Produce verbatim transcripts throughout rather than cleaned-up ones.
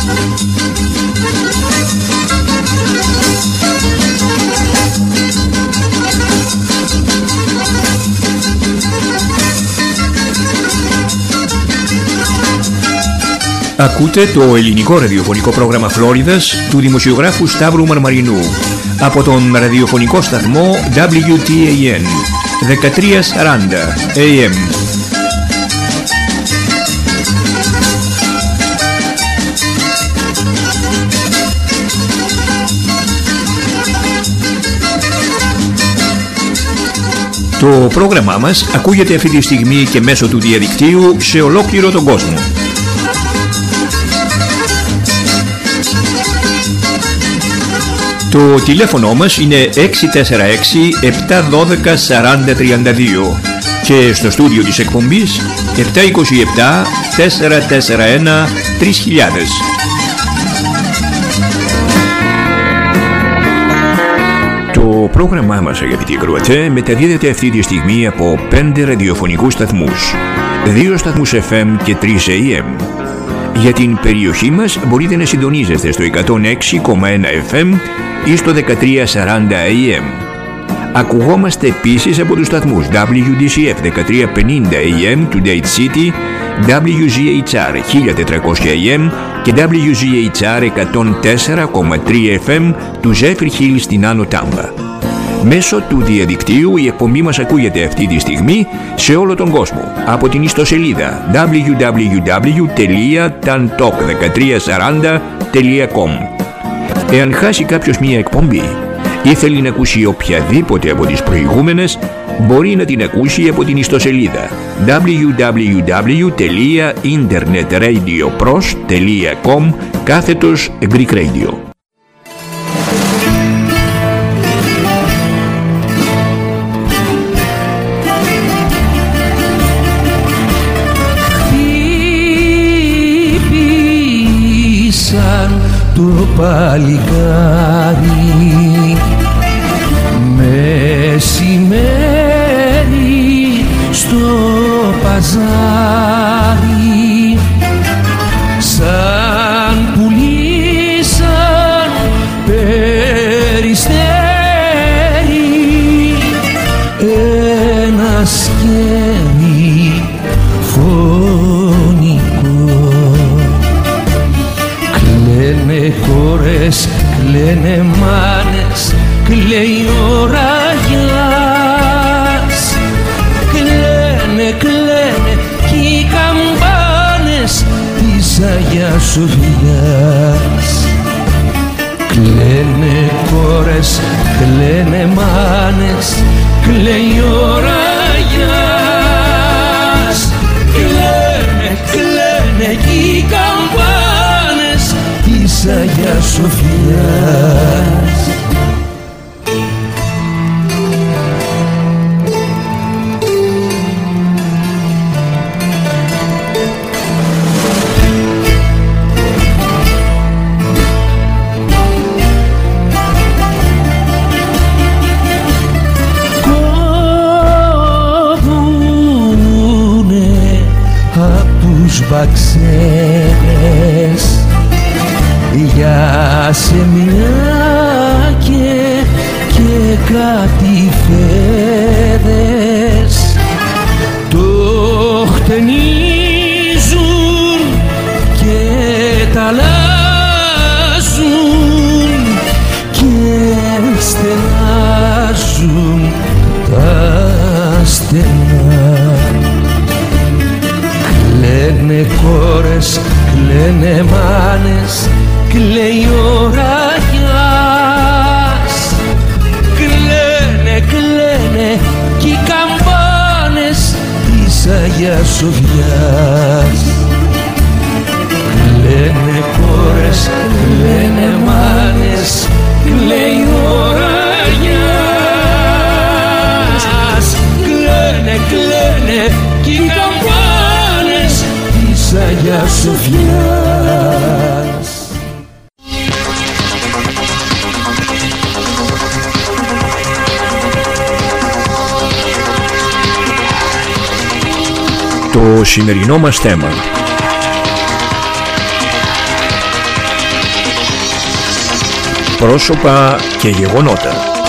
Ακούτε το ελληνικό ραδιοφωνικό πρόγραμμα Φλόριδας του δημοσιογράφου Σταύρου Μαρμαρινού από τον ραδιοφωνικό σταθμό ντάμπλιου τι έι εν δεκατριακόσια σαράντα έι εμ. Το πρόγραμμά μας ακούγεται αυτή τη στιγμή και μέσω του διαδικτύου σε ολόκληρο τον κόσμο. Το τηλέφωνο μας είναι έξι τέσσερα έξι επτά ένα δύο τέσσερα τρία δύο και στο στούντιο της εκπομπής επτά δύο επτά τέσσερα τέσσερα ένα τρία χιλιάδες. Το πρόγραμμά μας, αγαπητοί ακροατές, μεταδίδεται αυτή τη στιγμή από πέντε ραδιοφωνικούς σταθμούς, δύο σταθμούς εφ εμ και τρεις έι εμ. Για την περιοχή μας μπορείτε να συντονίζεστε στο εκατόν έξι κόμμα ένα εφ εμ ή στο δεκατριακόσια σαράντα έι εμ. Ακουγόμαστε επίσης από τους σταθμούς ντάμπλιου ντι σι εφ δεκατριακόσια πενήντα έι εμ του Date City, ντάμπλιου ζι έιτς αρ χίλια τετρακόσια έι εμ και ντάμπλιου ζι έιτς αρ εκατόν τέσσερα κόμμα τρία εφ εμ του Zephyr Hill στην Άνω Τάμπα. Μέσω του διαδικτύου η εκπομπή μας ακούγεται αυτή τη στιγμή σε όλο τον κόσμο από την ιστοσελίδα ντάμπλιου ντάμπλιου ντάμπλιου τελεία ταντοκ δεκατριακόσια σαράντα τελεία κομ. Εάν χάσει κάποιος μία εκπομπή ή θέλει να ακούσει οποιαδήποτε από τις προηγούμενες, μπορεί να την ακούσει από την ιστοσελίδα ντάμπλιου ντάμπλιου ντάμπλιου τελεία ιντερνετρadiopros τελεία κομ κάθετος Greek Radio. Το παλικάρι μεσημέρι στο παζάρι, σαν πουλήσαν περιστέρι ένα σκεύη φωνικό. Κλαίνε κόρες, κλαίνε μάνες, κλαίει ο ραγιάς. Κλαίνε, κλαίνε κι οι καμπάνες της Αγιάς Σοφιάς. Κλαίνε κόρες, κλαίνε μάνες, κλαίει ο ραγιάς. Κλαίνε, κλαίνε κι οι καμπάνες της Αγιάς Σοφιάς. Κόβουνε απ' τους μπαξέρες για σεμινάκια και κάτι φέδες. Το χτενίζουν και τα αλλάζουν και στενάζουν τα στενά. Κλαίνε κόρες, κλαίνε μάνες, κλαίει ο ραγιάς. Κλαίνε, κλαίνε κι οι καμπάνες της Αγιάς Σοφιάς. Κλαίνε κόρες, κλαίνε μάνες, κλαίει ο ραγιάς. Κλαίνε, κλαίνε κι οι καμπάνες της Αγιάς Σοφιάς. Το σημερινό μας θέμα: Πρόσωπα και γεγονότα.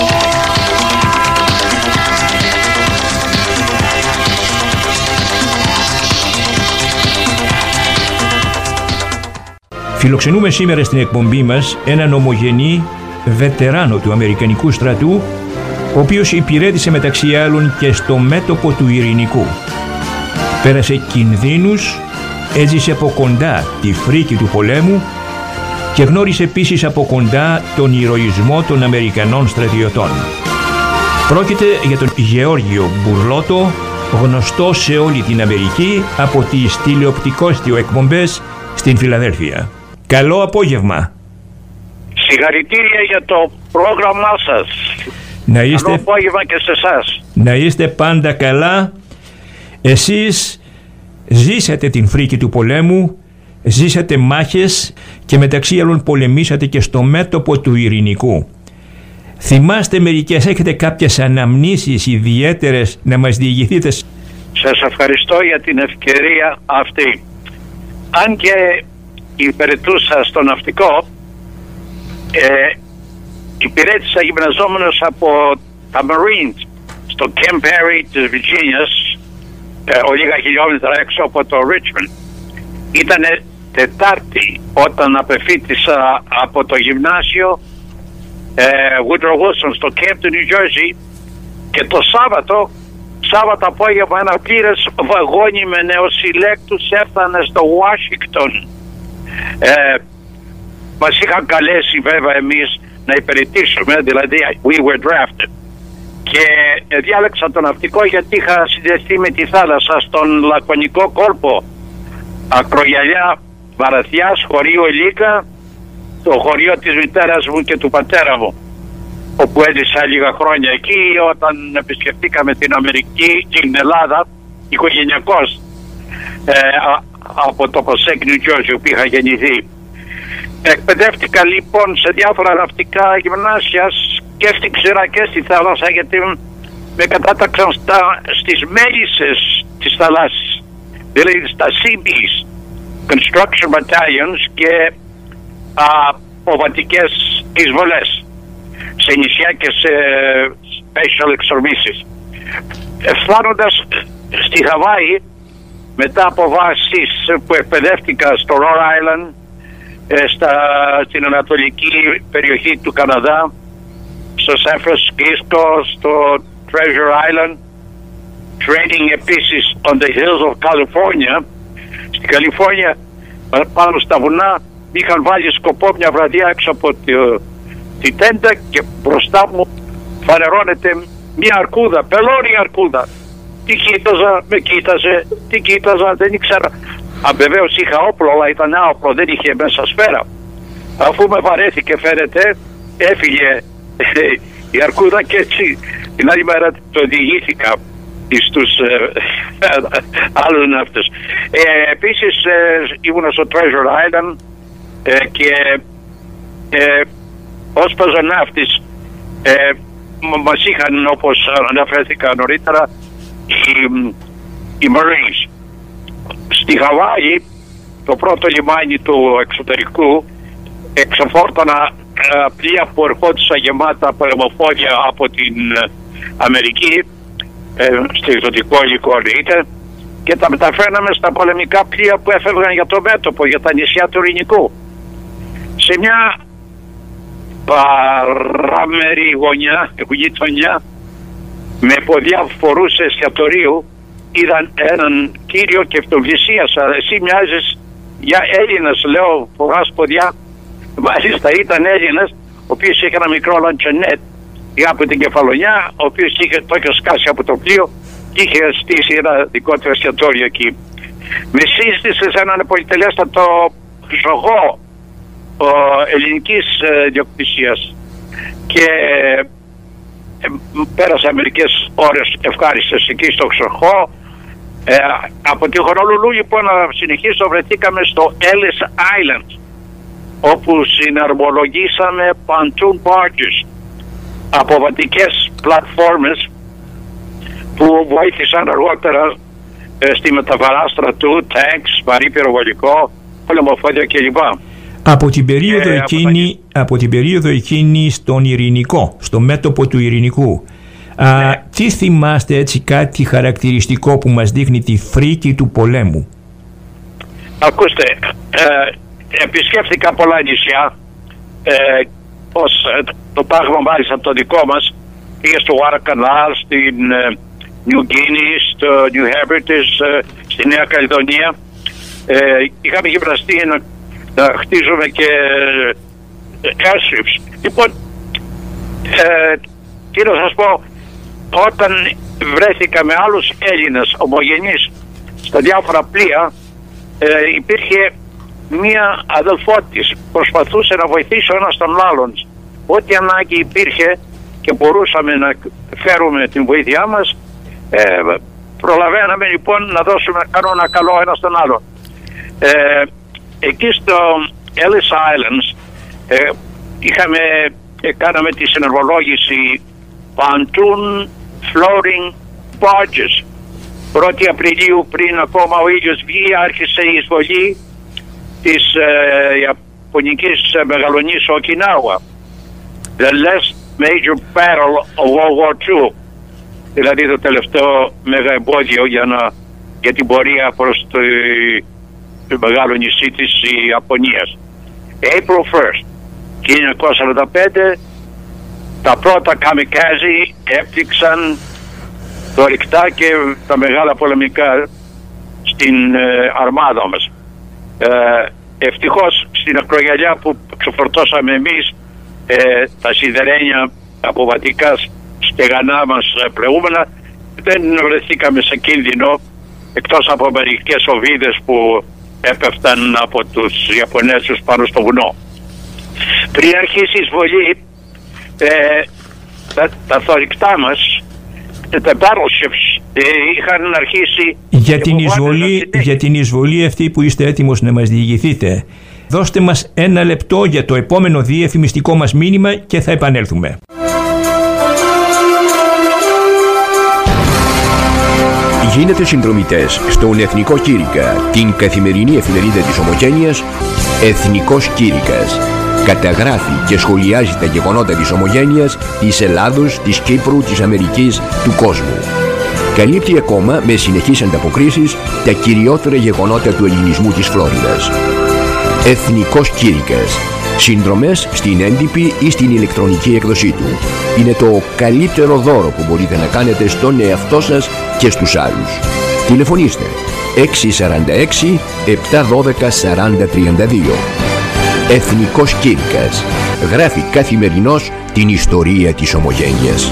Φιλοξενούμε σήμερα στην εκπομπή μας έναν ομογενή βετεράνο του Αμερικανικού στρατού, ο οποίος υπηρέτησε μεταξύ άλλων και στο μέτωπο του Ειρηνικού. Πέρασε κινδύνους, έζησε από κοντά τη φρίκη του πολέμου και γνώρισε επίσης από κοντά τον ηρωισμό των Αμερικανών στρατιωτών. Πρόκειται για τον Γεώργιο Μπουρλότο, γνωστό σε όλη την Αμερική από τις τηλεοπτικόστιο εκπομπές στην Φιλαδέλφια. Καλό απόγευμα. Συγχαρητήρια για το πρόγραμμά σας. Να είστε... Καλό απόγευμα και σε εσάς. Να είστε πάντα καλά. Εσείς ζήσατε την φρίκη του πολέμου, ζήσατε μάχες και μεταξύ άλλων πολεμήσατε και στο μέτωπο του Ειρηνικού. Θυμάστε μερικές, έχετε κάποιες αναμνήσεις ιδιαίτερες να μας διηγηθείτε? Σας ευχαριστώ για την ευκαιρία αυτή. Αν και υπηρετούσα στο ναυτικό, ε, υπηρέτησα γυμναζόμενος από τα Marines στο Camp Perry της Βιρτζίνιας, ε, ο λίγα χιλιόμετρα έξω από το Richmond. Ήτανε Τετάρτη όταν απεφύτησα από το γυμνάσιο ε, Woodrow Wilson στο Camp του New Jersey, και το Σάββατο Σάββατο απόγευμα ένα πλήρες βαγόνι με νεοσυλλέκτους έφτανε στο Washington. Ε, μας είχαν καλέσει βέβαια εμείς να υπηρετήσουμε, δηλαδή we were drafted, και διάλεξα το ναυτικό γιατί είχα συνδεθεί με τη θάλασσα στον Λακωνικό κόλπο, Ακρογιαλιά Βαραθιάς, χωρίο Ελίκα, το χωριό της μητέρας μου και του πατέρα μου, όπου έζησα λίγα χρόνια εκεί όταν επισκεφτήκαμε την Αμερική, την Ελλάδα, οικογενειακός, ε, α, από το Ποσέκ, New Jersey, που είχα γεννηθεί. Εκπαιδεύτηκα λοιπόν σε διάφορα ναυτικά γυμνάσια και στην ξηρά και στη θάλασσα, γιατί με κατάταξαν στα, στις μέλισσες της θαλάσσης, δηλαδή στα σι μπις, Construction Battalions, και αποβατικές εισβολές σε νησιά και σε special εξορμήσεις. Φτάνοντας στη Χαβάη, μετά από βάσεις που εκπαιδεύτηκα στο Rhode Island, στα, στην ανατολική περιοχή του Καναδά, στο San Francisco, στο Treasure Island, training επίσης on the hills of California. Στην Καλιφόρνια, πάνω στα βουνά, είχαν βάλει σκοπό μια βραδιά έξω από τη, τη τέντα και μπροστά μου φανερώνεται μια αρκούδα, πελώρια αρκούδα. Τι κοίταζα, με κοίταζε, τι κοίταζα, δεν ήξερα. Αν βεβαίως είχα όπλο, αλλά ήταν άοπλο, δεν είχε μέσα σφαίρα. Αφού με βαρέθηκε, φαίνεται, έφυγε η αρκούδα και έτσι την άλλη μέρα το διηγήθηκα στους ε, άλλους ναύτες. Ε, επίσης ε, ήμουν στο Treasure Island ε, και ε, ως πεζοναύτης ε, μας είχαν, όπως αναφέρθηκα νωρίτερα, οι, οι Marines. Στη Χαβάη, το πρώτο λιμάνι του εξωτερικού, εξοφόρτωνα ε, πλοία που ερχόντουσαν γεμάτα πολεμοφόδια από την ε, Αμερική, ε, στο εξωτικό υλικό εννοείται, και τα μεταφέραμε στα πολεμικά πλοία που έφευγαν για το μέτωπο, για τα νησιά του Ειρηνικού. Σε μια παράμερη γωνιά, γειτονιά, με ποδιά φορούσε εστιατορίου, είδαν έναν κύριο και αυτοβλησίασα. Εσύ μοιάζεις για Έλληνας, λέω, φοράς ποδιά. Μάλιστα ήταν Έλληνας, ο οποίος είχε ένα μικρό λαντσονέτ από την Κεφαλονιά, ο οποίος είχε, το είχε σκάσει από το πλοίο και είχε στήσει ένα δικό του εστιατόριο εκεί. Με σύστησε σε έναν πολυτελέστατο ζωγό ο, ελληνικής ε, διοκτησίας και ε, πέρασα μερικές ώρες ευχάριστες εκεί στο Ξοχό. Ε, από τη Χονολουλού λοιπόν να συνεχίσω, βρεθήκαμε στο Ellis Island, όπου συναρμολογήσαμε pontoon barges, αποβατικές πλατφόρμες που βοήθησαν αργότερα ε, στη μεταφορά στρατού, tanks, βαρύ πυροβολικό, πολεμοφόδια κλπ. Από την περίοδο, ε, εκείνη, από, τα... από την περίοδο εκείνη στον Ειρηνικό, στο μέτωπο του Ειρηνικού, ναι. α, τι θυμάστε έτσι κάτι χαρακτηριστικό που μας δείχνει τη φρίκη του πολέμου? Ακούστε, ε, επισκέφθηκα πολλά νησιά, ε, ως, ε, το πράγμα μάλιστα το δικό μας, πήγε στο Γουαρακανάλ, στην ε, Νιου Γκίνη, στο Νιου Χέμπερτις, ε, στη Νέα Καλλιδονία. Ε, είχαμε γυμναστεί να, να χτίζουμε και ε, airstrips. Λοιπόν, ε, τι να σας πω, όταν βρέθηκα με άλλους Έλληνες ομογενείς στα διάφορα πλοία, ε, υπήρχε μία αδελφότης, προσπαθούσε να βοηθήσει ο ένας τον άλλον. Ό,τι ανάγκη υπήρχε και μπορούσαμε να φέρουμε την βοήθειά μας, ε, προλαβαίναμε λοιπόν να δώσουμε κανόνα καλό ένα στον άλλο. Ε, εκεί στο Ellis Islands ε, είχαμε, ε, κάναμε τη συνεργολόγηση Pontoon Floating Barges. πρώτη Απριλίου, πριν ακόμα ο ήλιος βγει, άρχισε η εισβολή της ε, Ιαπωνικής μεγαλονής Οκινάουα. The last major battle of World War Two. Δηλαδή το τελευταίο μέγα εμπόδιο για, να, για την πορεία προς το, το μεγάλο νησί της Ιαπωνίας. April first, χίλια εννιακόσια σαράντα πέντε, τα πρώτα καμικάζι έπτυξαν το ρηκτά και τα μεγάλα πολεμικά στην ε, αρμάδα μας. Ε, ευτυχώς στην ακρογιαλιά που ξεφορτώσαμε εμείς, ε, τα σιδερένια αποβατικά στεγανά μας πλεούμενα, δεν βρεθήκαμε σε κίνδυνο, εκτός από μερικές οβίδες που έπεφταν από τους Ιαπωνέζους πάνω στο βουνό. Πριν αρχίσει η εισβολή, ε, τα, τα θωρηκτά μας, τα battleships, ε, είχαν αρχίσει για την, εισβολή, για την εισβολή αυτή που είστε έτοιμος να μας διηγηθείτε. Δώστε μας ένα λεπτό για το επόμενο διαφημιστικό μας μήνυμα και θα επανέλθουμε. Γίνετε συνδρομητές στον Εθνικό Κήρυκα, την καθημερινή εφημερίδα της Ομογένειας Εθνικός Κήρυκας. Καταγράφει και σχολιάζει τα γεγονότα της Ομογένειας, της Ελλάδος, της Κύπρου, της Αμερικής, του κόσμου. Καλύπτει ακόμα με συνεχείς ανταποκρίσεις τα κυριότερα γεγονότα του ελληνισμού της Φλόριδας. Εθνικός Κήρυκας. Συνδρομές στην έντυπη ή στην ηλεκτρονική έκδοσή του. Είναι το καλύτερο δώρο που μπορείτε να κάνετε στον εαυτό σας και στους άλλους. Τηλεφωνήστε έξι τέσσερα έξι επτά ένα δύο σαράντα τριάντα δύο. Εθνικός Κήρυκας. Γράφει καθημερινώς την ιστορία της Ομογένειας.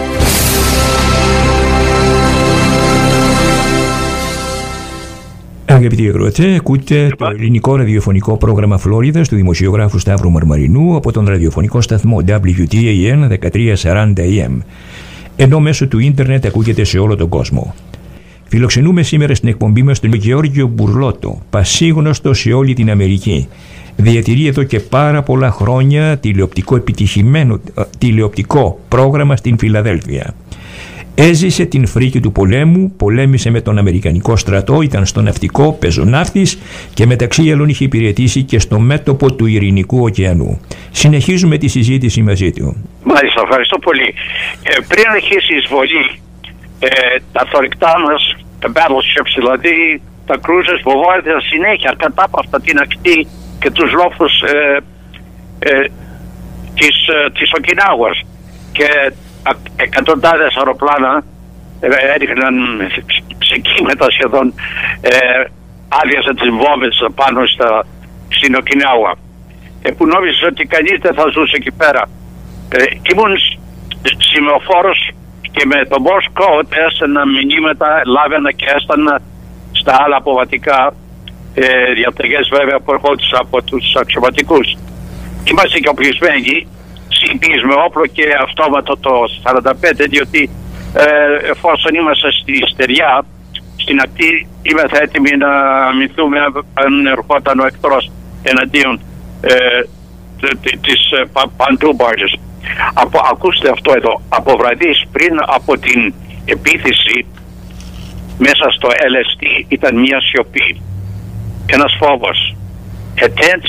Αγαπητοί ακροατές, ακούτε το ελληνικό ραδιοφωνικό πρόγραμμα Φλόριδας του δημοσιογράφου Σταύρου Μαρμαρινού από τον ραδιοφωνικό σταθμό ντάμπλιου τι έι εν δεκατριακόσια σαράντα έι εμ, ενώ μέσω του ίντερνετ ακούγεται σε όλο τον κόσμο. Φιλοξενούμε σήμερα στην εκπομπή μας τον Γεώργιο Μπουρλότο, πασίγνωστο σε όλη την Αμερική. Διατηρεί εδώ και πάρα πολλά χρόνια τηλεοπτικό επιτυχημένο τηλεοπτικό πρόγραμμα στην Φιλαδέλφια. Έζησε την φρίκη του πολέμου, πολέμησε με τον Αμερικανικό στρατό, ήταν στο ναυτικό, πεζοναύτης και μεταξύ άλλων είχε υπηρετήσει και στο μέτωπο του Ειρηνικού ωκεανού. Συνεχίζουμε τη συζήτηση μαζί του. Μάλιστα, ευχαριστώ πολύ. Ε, πριν αρχίσει η εισβολή, ε, τα θωρηκτά μας, τα battleships δηλαδή, τα cruisers βοβάρδισαν συνέχεια κατάπαυστα την ακτή και τους λόφους ε, ε, της, ε, της Οκινάουας. Και εκατοντάδες αεροπλάνα ε, έριχναν σε κύματα σχεδόν, ε, άδειασαν τις βόμβες πάνω στα, στην Οκινάουα, ε, που νόμιζε ότι κανείς δεν θα ζούσε εκεί πέρα. Ε, ήμουν σημεοφόρος και με το Morse Code έστελνα μηνύματα, λάβαινα και έστελνα στα άλλα αποβατικά, ε, διαταγές βέβαια που ερχόντουσαν από τους αξιωματικούς. Είμαστε και οπλισμένοι, συμπείς με όπλο και αυτόματο το σαράντα πέντε, διότι ε, εφόσον είμαστε στη στεριά, στην ακτή, είμαστε έτοιμοι να αμυνθούμε αν ερχόταν ο εχθρός εναντίον ε, της Pontoon Barges. Από, ακούστε αυτό εδώ, από βραδείς πριν από την επίθεση μέσα στο ελ ες τι ήταν μια σιωπή, ένας φόβος, a tense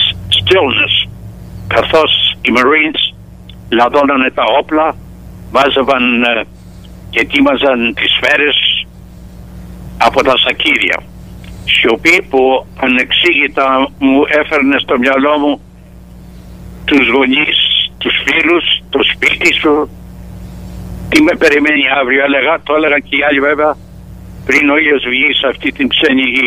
stillness, καθώς οι Marines λαδώνανε τα όπλα, βάζευαν ε, και ετοίμαζαν τις σφαίρες από τα σακίδια. Σιωπή που ανεξήγητα μου έφερνε στο μυαλό μου τους γονείς, τους φίλους, το σπίτι σου, τι με περιμένει αύριο, έλεγα, το έλεγα και οι άλλοι βέβαια, πριν ο ήλιος βγει σε αυτή την ξένη γη.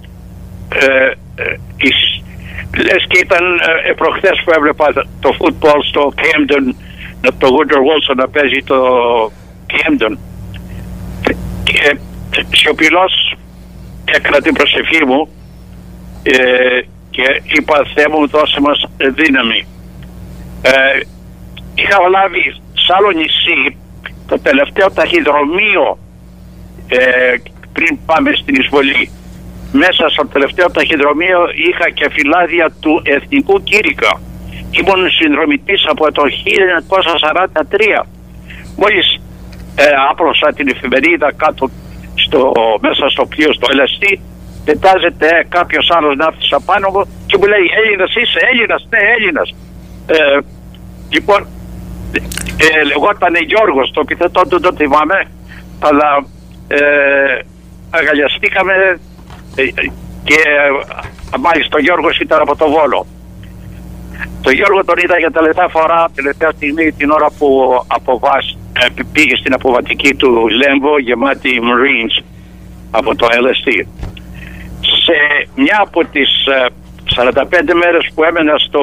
Ε, ε, εις, λες και ήταν ε, προχθές που έβλεπα το φούτμπολ στο Camden, το Woodrow Wilson να παίζει το Camden. Και ε, σιωπηλός έκανα την προσευχή μου ε, και είπα, Θεέ μου, δώσε μας δύναμη. Ε, είχα λάβει σ' άλλο νησί το τελευταίο ταχυδρομείο ε, πριν πάμε στην εισβολή. Μέσα στο τελευταίο ταχυδρομείο είχα και φυλάδια του Εθνικού Κήρυκα. Ήμουν συνδρομητής από το χίλια εννιακόσια σαράντα τρία. Μόλις ε, άπλωσα την εφημερίδα κάτω στο, μέσα στο πλοίο, στο ελαστή, πετάζεται κάποιος άλλος ναύτης απάνω μου και μου λέει, Έλληνας είσαι, Έλληνας, ναι, Έλληνας. Ε, λοιπόν, ε, λεγόταν Γιώργος, το επιθετό του το θυμάμαι, αλλά ε, αγαλιαστήκαμε ε, και ε, μάλιστα ο Γιώργος ήταν από το Βόλο. Το Γιώργο τον είδα για τελευταία φορά, τελευταία στιγμή, την ώρα που αποβάσ, ε, πήγε στην αποβατική του Λέμβο γεμάτη Marines από το ελ ες τι. Σε μια από τις ε, σαράντα πέντε μέρες που έμενα στο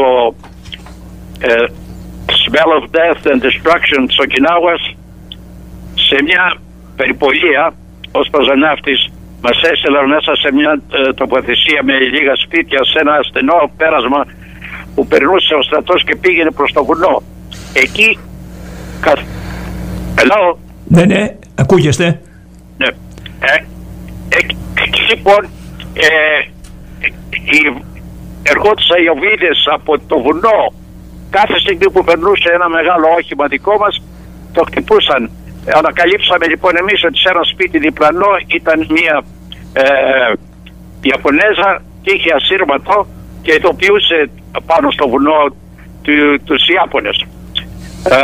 ε, Smell of Death and Destruction της Οκινάουας, σε μια περιπολία ως παζαναύτης μας έστειλαν μέσα σε μια ε, τοποθεσία με λίγα σπίτια σε ένα στενό πέρασμα που περνούσε ο στρατός και πήγαινε προς το βουνό. Εκεί καθ... Hello? Ναι, ναι, ακούγεστε. Ναι. Ε, ε, εκεί λοιπόν ε, ε, ερχόντουσαν οι οβίδες από το βουνό. Κάθε στιγμή που περνούσε ένα μεγάλο όχημα δικό μας, το χτυπούσαν. Ανακαλύψαμε λοιπόν εμείς ότι σε ένα σπίτι διπλανό ήταν μια ε, Ιαπωνέζα και είχε ασύρματο και ειδοποιούσε πάνω στο βουνό του, τους Ιάπωνες. Ε,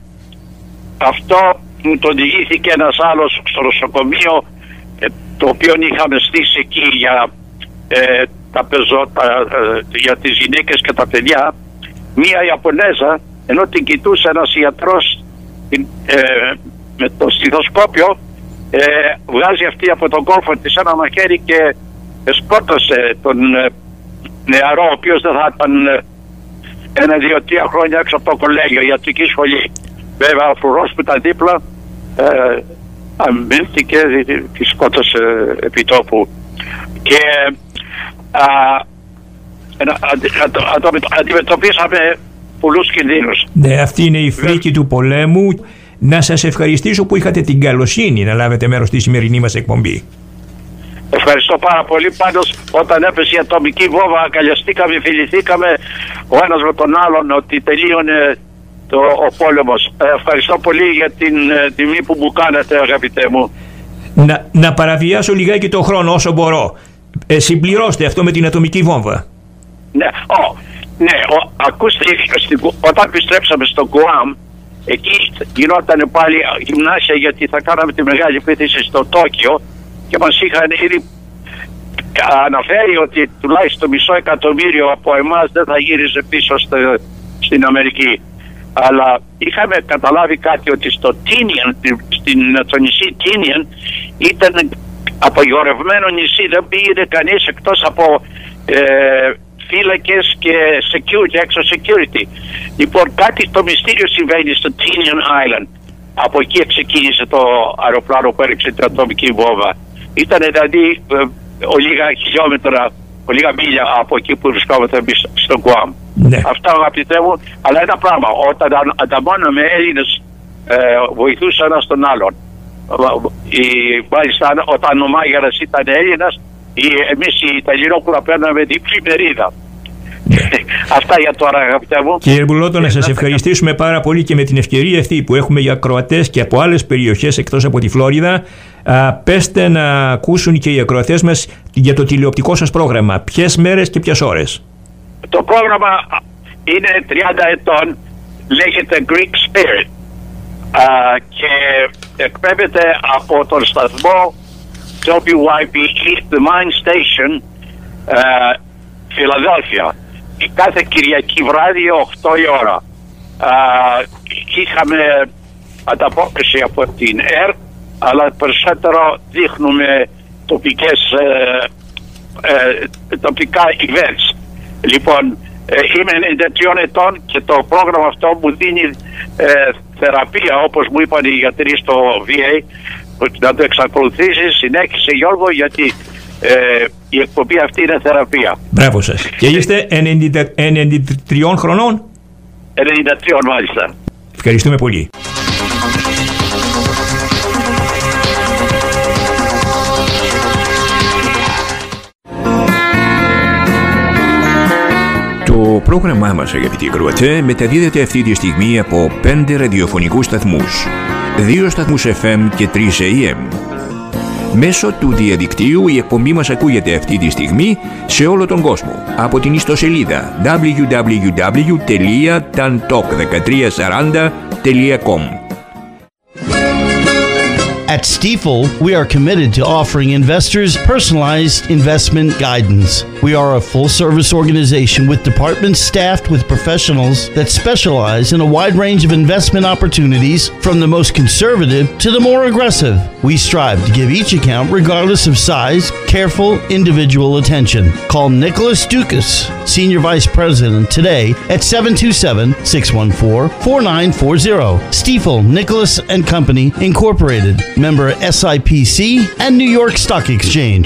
αυτό μου το διηγήθηκε ένας άλλος στο νοσοκομείο, ε, το οποίο είχαμε στήσει εκεί για, ε, τα πεζό, τα, ε, για τις γυναίκες και τα παιδιά. Μία Ιαπωνέζα, ενώ την κοιτούσε ένας ιατρός ε, με το στιθοσκόπιο, ε, βγάζει αυτή από τον κόλφο της ένα μαχαίρι και σκότωσε τον ε, νεαρό, ο οποίος δεν θα ήταν ε, ένα, δύο, τρία χρόνια έξω από το κολέγιο, ιατρική σχολή. Βέβαια ο φρουρός που ήταν δίπλα ε, αμήνθηκε, τη σκότωσε επί τόπου. Και α, αντιμετωπίσαμε πολλούς κινδύνους. Ναι, αυτή είναι η φρίκη του πολέμου. Να σας ευχαριστήσω που είχατε την καλοσύνη να λάβετε μέρος στη σημερινή μας εκπομπή. Ευχαριστώ πάρα πολύ. Πάντως όταν έπεσε η ατομική βόμβα αγκαλιαστήκαμε, φιληθήκαμε ο ένας με τον άλλον ότι τελείωνε το, ο πόλεμος. Ε, ευχαριστώ πολύ για την ε, τιμή που μου κάνετε, αγαπητέ μου. Να, να παραβιάσω λιγάκι το χρόνο όσο μπορώ. Ε, συμπληρώστε αυτό με την ατομική βόμβα. Ναι, oh, ναι ο, ακούστε, όταν επιστρέψαμε στο Γκουάμ, εκεί γινόταν πάλι γυμνάσια γιατί θα κάναμε τη μεγάλη επίθεση στο Τόκιο και μας είχαν ήδη αναφέρει ότι τουλάχιστον μισό εκατομμύριο από εμάς δεν θα γύριζε πίσω στο, στην Αμερική. Αλλά είχαμε καταλάβει κάτι, ότι στο Τίνιαν, στην, στο νησί Τίνιαν ήταν απογορευμένο νησί, δεν πήγαινε κανείς εκτός από ε, φύλακες και security, έξω security. Λοιπόν, κάτι το μυστήριο συμβαίνει στο Tinian Island. Από εκεί ξεκίνησε το αεροπλάνο που έριξε την ατομική βόμβα. Ήταν δηλαδή ε, ο λίγα χιλιόμετρα, ο λίγα μίλια από εκεί που βρισκόμαστε εμείς στο Γκουάμ. Ναι. Αυτά, αγαπητέ μου, αλλά ένα πράγμα, όταν ανταμώναμε Έλληνες ε, βοηθούσαν ένας τον άλλον. Η, μάλιστα όταν ο Μάγερας ήταν Έλληνας, εμείς οι Ιταλινόκουλα παίρναμε διπλή μερίδα. Αυτά για τώρα, αγαπητέ μου. Κύριε Μπουλότο, να σας ευχαριστήσουμε πάρα πολύ και με την ευκαιρία αυτή που έχουμε για ακροατές και από άλλες περιοχές εκτός από τη Φλόριδα. Α, πέστε να ακούσουν και οι ακροατές μας για το τηλεοπτικό σας πρόγραμμα. Ποιες μέρες και ποιες ώρες? το πρόγραμμα είναι τριάντα ετών, λέγεται Greek Spirit α, και εκπέμπεται από τον σταθμό ντάμπλιου άι πι East The Mine Station, α, Φιλαδέλφια. Κάθε Κυριακή βράδυ οκτώ η ώρα. Α, είχαμε ανταπόκριση από την ΕΡΤ, αλλά περισσότερο δείχνουμε τοπικές, ε, ε, τοπικά events. Λοιπόν, ε, είμαι ενενήντα τρία ετών και το πρόγραμμα αυτό μου δίνει ε, θεραπεία, όπως μου είπαν οι γιατροί στο βι έι, να το εξακολουθήσει, συνέχισε Γιώργο, γιατί ε, η εκπομπή αυτή είναι θεραπεία. Μπράβο σας. Και είστε ενενήντα τρία χρονών? ενενήντα τρία μάλιστα. Ευχαριστούμε πολύ. Το πρόγραμμά μας, αγαπητοί ακροατές, μεταδίδεται αυτή τη στιγμή από πέντε ραδιοφωνικούς σταθμούς, δύο σταθμούς εφ εμ και τρεις έι εμ. Μέσω του διαδικτύου η εκπομπή μας ακούγεται αυτή τη στιγμή σε όλο τον κόσμο από την ιστοσελίδα ντάμπλιου ντάμπλιου ντάμπλιου τελεία ταντοκ δεκατρία σαράντα τελεία κομ. At Stifel, we are committed to offering investors personalized investment guidance. We are a full-service organization with departments staffed with professionals that specialize in a wide range of investment opportunities, from the most conservative to the more aggressive. We strive to give each account, regardless of size, careful individual attention. Call Nicholas Dukas, Senior Vice President, today at seven two seven, six one four, four nine four zero. Stifel, Nicholas and Company, Incorporated. Member S I P C and New York Stock Exchange.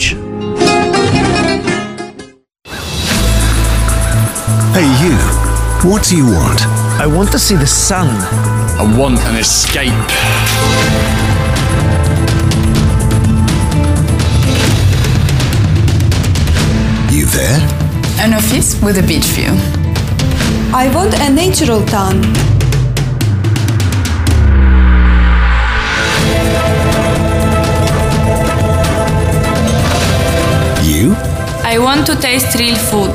Hey you, what do you want? I want to see the sun. I want an escape. You there? An office with a beach view. I want a natural town. You? I want to taste real food.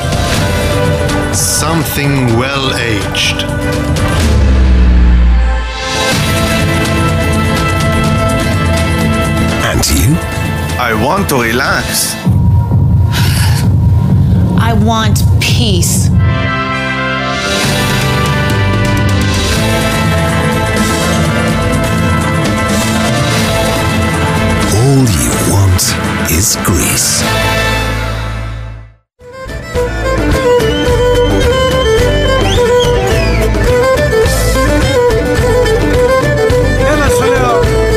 Something well-aged. And you? I want to relax. I want peace. All you want is Greece. Έλα σου λέω.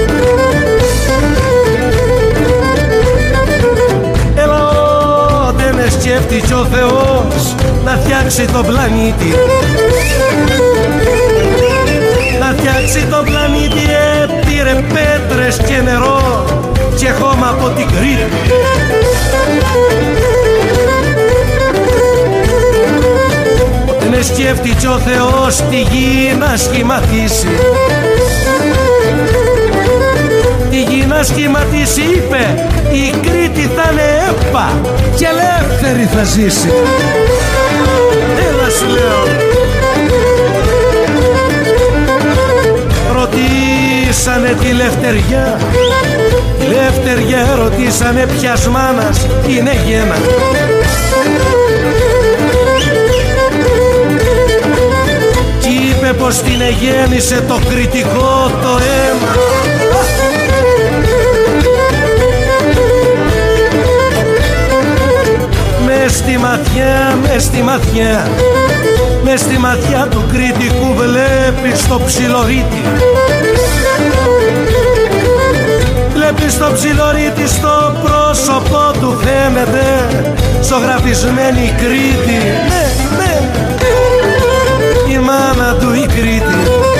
Έλα, δεν σκέφτηκε ο Θεός να φτιάξει τον πλανήτη. Να φτιάξει τον πλανήτη, έπειρε πέτρες και νερό και χώμα από την Κρήτη. Δεν σκέφτηκε ο Θεός τη γη να σχηματίσει. Τη γη να σχηματίσει, είπε, η Κρήτη θα είναι έπα και ελεύθερη θα ζήσει. Έλα σου λέω. Ρωτήσανε τη Λευτεριά, τη Λευτεριά ρωτήσανε ποιας μάνας είναι γένα. Κι είπε πως την εγέννησε το κριτικό το αίμα. Μες στη ματιά, μες στη ματιά, μες στη ματιά του κριτικού βλέπεις το ψιλορίτη. Βλέπεις το ψιλορίτη, στο πρόσωπο του φαίνεται ζωγραφισμένη Κρήτη. Ναι, ναι, η μάνα του η Κρήτη.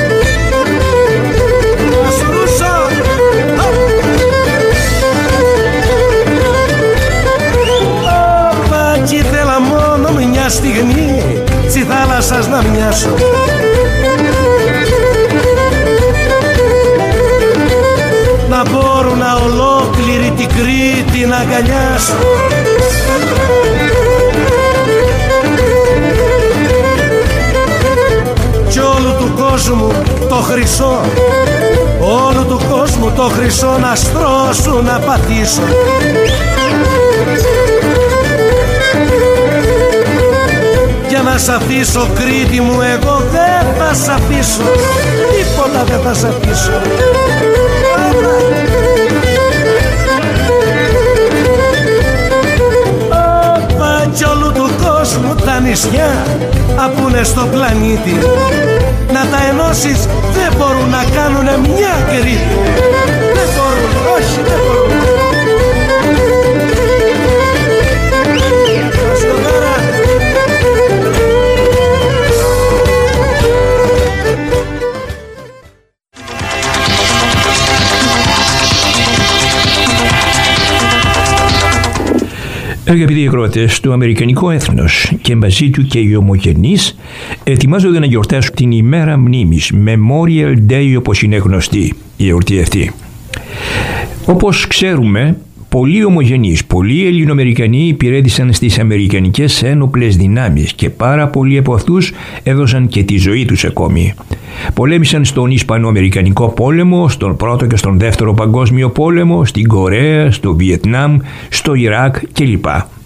Ασουρούσα. Όπα, κι ήθελα μόνο μια στιγμή στη θάλασσας να μοιάσω. Να μπορούν να ολόκληρη την Κρήτη να αγκαλιάσω. χρυσό, όλου του κόσμου το χρυσό να στρώσουν να πατήσω. Για να σ' αφήσω Κρήτη μου, εγώ δεν θα σ' αφήσω, τίποτα δεν θα σ' αφήσω. Όπα κι όλου του κόσμου τα νησιά απούνε στο πλανήτη, να τα ενώσεις δεν μπορούν να κάνουνε μια Κρήτη. Δεν μπορούν, όχι δεν μπορούν. Αγαπητοί ακροατές, το αμερικανικό έθνος και μαζί του και οι ομογενείς ετοιμάζονται να γιορτάσουν την ημέρα μνήμης, Memorial Day όπως είναι γνωστή η εορτή αυτή. Όπως ξέρουμε, πολλοί ομογενείς, πολλοί Ελληνοαμερικανοί υπηρέτησαν στις αμερικανικές ένοπλες δυνάμεις και πάρα πολλοί από αυτούς έδωσαν και τη ζωή τους ακόμη. Πολέμησαν στον Ισπανοαμερικανικό πόλεμο, στον πρώτο και στον δεύτερο παγκόσμιο πόλεμο, στην Κορέα, στο Βιετνάμ, στο Ιράκ κλπ.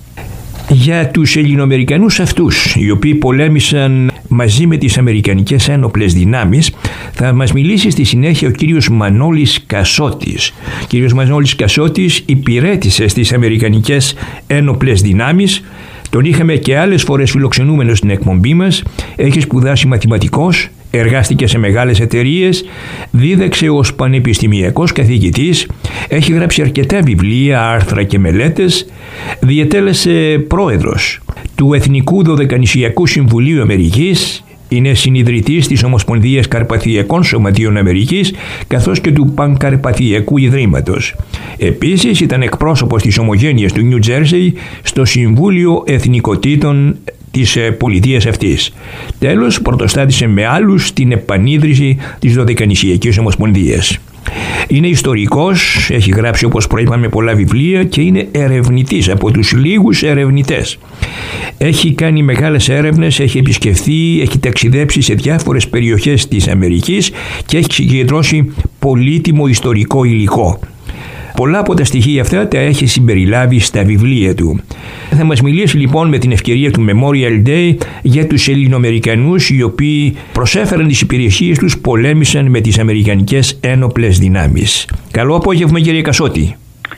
Για τους Ελληνοαμερικανούς αυτούς, οι οποίοι πολέμησαν μαζί με τις αμερικανικές ένοπλες δυνάμεις, θα μας μιλήσει στη συνέχεια ο κύριος Μανώλης Κασότης. Ο κύριος Μανώλης Κασότης υπηρέτησε στις αμερικανικές ένοπλες δυνάμεις. Τον είχαμε και άλλες φορές φιλοξενούμενο στην εκπομπή μας. Έχει σπουδάσει μαθηματικός, εργάστηκε σε μεγάλες εταιρείες, δίδαξε ως πανεπιστημιακός καθηγητής, έχει γράψει αρκετά βιβλία, άρθρα και μελέτες, διετέλεσε πρόεδρος του Εθνικού Δωδεκανησιακού Συμβουλίου Αμερικής, είναι συνιδρυτής της Ομοσπονδίας Καρπαθιακών Σωματείων Αμερικής καθώς και του Πανκαρπαθιακού Ιδρύματος. Επίσης ήταν εκπρόσωπος της Ομογένειας του Νιου Τζέρσεϊ στο Συμβούλιο Εθνικοτήτων της πολιτείας αυτής. Τέλος, πρωτοστάτησε με άλλους την επανίδρυση της Δωδεκανησιακής Ομοσπονδίας. Είναι ιστορικός, έχει γράψει όπως προείπαμε πολλά βιβλία και είναι ερευνητής από τους λίγους ερευνητές. Έχει κάνει μεγάλες έρευνες, έχει επισκεφθεί, έχει ταξιδέψει σε διάφορες περιοχές της Αμερικής και έχει συγκεντρώσει πολύτιμο ιστορικό υλικό. Πολλά από τα στοιχεία αυτά τα έχει συμπεριλάβει στα βιβλία του. Θα μας μιλήσει λοιπόν με την ευκαιρία του Memorial Day για τους Ελληνοαμερικανούς οι οποίοι προσέφεραν τις υπηρεσίες τους, πολέμησαν με τις αμερικανικές ένοπλες δυνάμεις. Καλό απόγευμα κύριε Κασότη.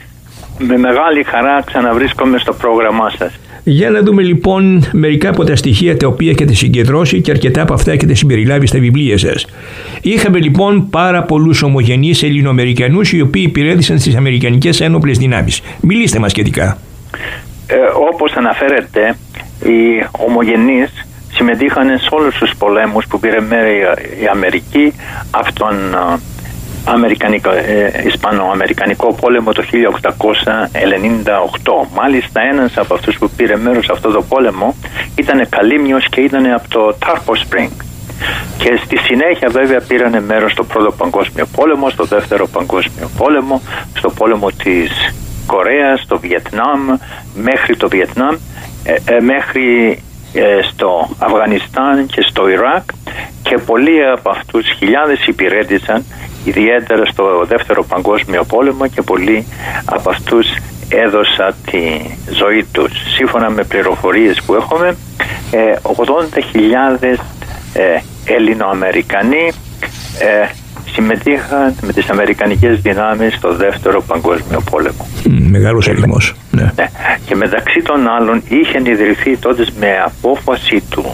Με μεγάλη χαρά ξαναβρίσκομαι στο πρόγραμμά σας. Για να δούμε λοιπόν μερικά από τα στοιχεία τα οποία έχετε συγκεντρώσει και αρκετά από αυτά έχετε συμπεριλάβει στα βιβλία σας. Είχαμε λοιπόν πάρα πολλούς ομογενείς Ελληνοαμερικανούς οι οποίοι υπηρέτησαν στις αμερικανικές ένοπλες δυνάμεις. Μιλήστε μας σχετικά. Ε, όπως αναφέρετε, οι ομογενείς συμμετείχαν σε όλους τους πολέμους που πήρε μέρη η Αμερική από τον Αμερικανικό, ε, Ισπανοαμερικανικό πόλεμο το χίλια οκτακόσια ενενήντα οκτώ. Μάλιστα ένας από αυτούς που πήρε μέρος σε αυτό το πόλεμο ήταν Καλύμνιος και ήταν από το Tarpon Spring. Και στη συνέχεια βέβαια πήρανε μέρος στο πρώτο παγκόσμιο πόλεμο, στο δεύτερο παγκόσμιο πόλεμο, στο πόλεμο της Κορέας, στο Βιετνάμ, μέχρι το Βιετνάμ, ε, ε, μέχρι ε, στο Αφγανιστάν και στο Ιράκ, και πολλοί από αυτούς χιλιάδες υπηρέτησαν ιδιαίτερα στο δεύτερο παγκόσμιο πόλεμο και πολλοί από αυτούς έδωσαν τη ζωή τους. Σύμφωνα με πληροφορίες που έχουμε, ογδόντα χιλιάδες ε, Ελληνοαμερικανοί ε, συμμετείχαν με τις αμερικανικές δυνάμεις στο δεύτερο παγκόσμιο πόλεμο. Mm, μεγάλος αριθμός. Ναι. Ναι. Και μεταξύ των άλλων είχε ιδρυθεί τότε με απόφαση του,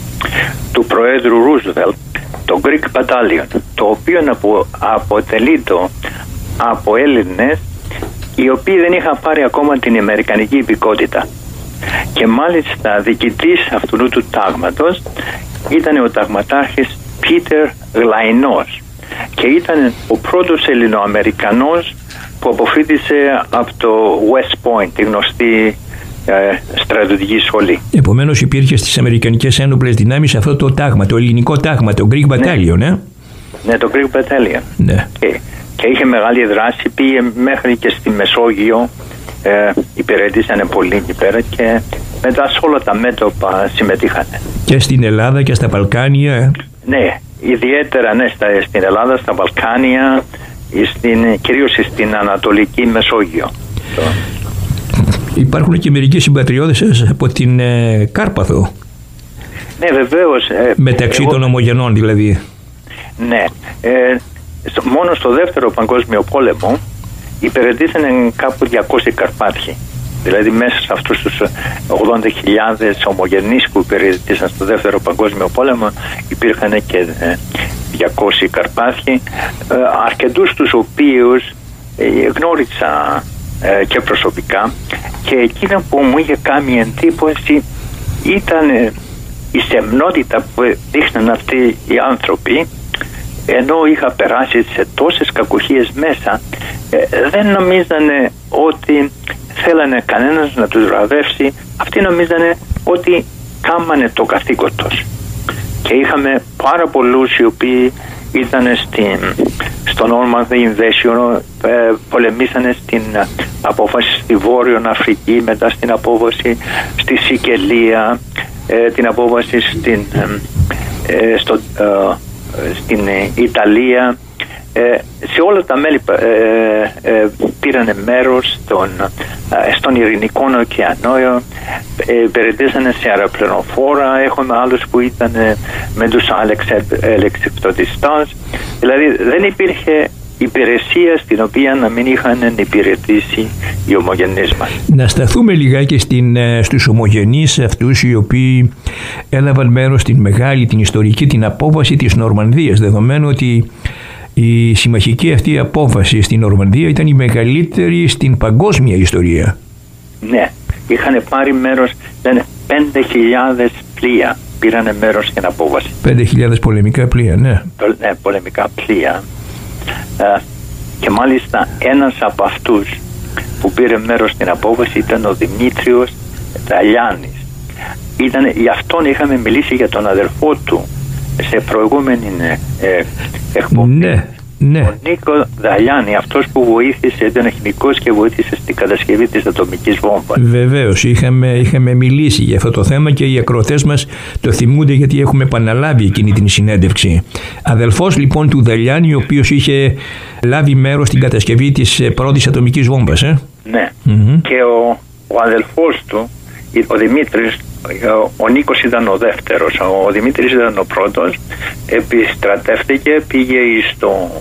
του Προέδρου Ρούσβελτ το Greek Battalion, το οποίο απο, αποτελεί το από Έλληνες οι οποίοι δεν είχαν πάρει ακόμα την αμερικανική υπηκότητα. Και μάλιστα διοικητής αυτού του τάγματος ήταν ο ταγματάρχης Πίτερ Γλαϊνός και ήταν ο πρώτος Ελληνοαμερικανός που αποφοίτησε από το West Point, τη γνωστή ε, στρατιωτική σχολή. Επομένως υπήρχε στις αμερικανικές ένοπλες δυνάμεις αυτό το τάγμα, το ελληνικό τάγμα, το Greek Battalion, ναι. Ε? Ναι, το Greek Battalion. Ναι. Και, και είχε μεγάλη δράση, πήγε μέχρι και στη Μεσόγειο, ε, υπηρετήσανε πολύ εκεί πέρα και μετά σε όλα τα μέτωπα συμμετείχαν. Και στην Ελλάδα και στα Βαλκάνια. Ε. Ναι, ιδιαίτερα ναι, στα, στην Ελλάδα, στα Βαλκάνια, στην, κυρίως στην Ανατολική Μεσόγειο. Υπάρχουν και μερικοί συμπατριώτες σας από την ε, Κάρπαθο. Ναι, βεβαίως. Ε, Μεταξύ εγώ, των ομογενών δηλαδή. Ναι. Ε, στο, μόνο στο δεύτερο παγκόσμιο πόλεμο υπηρετήθηκαν κάπου διακόσιοι Καρπάτιοι. Δηλαδή μέσα σε αυτούς τους ογδόντα χιλιάδες ομογενείς που υπηρετήσαν στο δεύτερο παγκόσμιο πόλεμο υπήρχαν και ε, διακόσιοι Καρπάτιοι, ε, αρκετούς τους οποίους ε, γνώρισα ε, και προσωπικά, και εκείνο που μου είχε κάνει εντύπωση ήταν ε, η σεμνότητα που δείχναν αυτοί οι άνθρωποι, ενώ είχα περάσει σε τόσες κακουχίες μέσα, ε, δεν νομίζανε ότι θέλανε κανένας να τους βραβεύσει. Αυτοί νομίζανε ότι κάμανε το καθήκον τους. Και είχαμε πάρα πολλούς οι οποίοι ήταν στην, στο Normandy Invasion, ε, πολεμήσανε στην απόφαση στη Βόρειο Αφρική, μετά στην απόφαση στη Σικελία, ε, την απόφαση στην, ε, στο, ε, στην Ιταλία. Ε, σε όλα τα μέλη ε, ε, πήρανε μέρος στον, ε, στον Ειρηνικό ωκεανό, ε, υπηρετήσανε σε αεροπλανοφόρα. Έχουμε άλλους που ήταν ε, με τους αλεξιπτωτιστάς. Δηλαδή δεν υπήρχε υπηρεσία στην οποία να μην είχαν υπηρετήσει οι ομογενείς μας. Να σταθούμε λιγάκι στην, στους ομογενείς αυτούς οι οποίοι έλαβαν μέρος στην μεγάλη, την ιστορική, την απόβαση της Νορμανδίας, δεδομένου ότι η συμμαχική αυτή απόβαση στην Νορμανδία ήταν η μεγαλύτερη στην παγκόσμια ιστορία. Ναι, είχαν πάρει μέρος, λένε, πέντε χιλιάδες πλοία πήραν μέρος στην απόβαση. πέντε χιλιάδες πολεμικά πλοία, ναι. Ναι, πολεμικά πλοία. Ε, και μάλιστα ένας από αυτούς που πήρε μέρος στην απόβαση ήταν ο Δημήτριος Δαλιάνης. Ήταν, γι' αυτόν είχαμε μιλήσει για τον αδερφό του σε προηγούμενη ε, εκπομπή. Ναι, ναι. Ο Νίκο Δαλιάνη, αυτός που βοήθησε, ήταν χημικός και βοήθησε στην κατασκευή της ατομικής βόμβας. Βεβαίως, είχαμε, είχαμε μιλήσει για αυτό το θέμα και οι ακροατές μας το θυμούνται, γιατί έχουμε επαναλάβει εκείνη την συνέντευξη. Αδελφός λοιπόν του Δαλιάνη, ο οποίος είχε λάβει μέρος στην κατασκευή της πρώτης ατομικής βόμβας. Ε? Ναι, mm-hmm. και ο, ο αδελφός του, ο Δημήτρης, ο Νίκος ήταν ο δεύτερος, ο Δημήτρης ήταν ο πρώτος, επιστρατεύτηκε, πήγε στο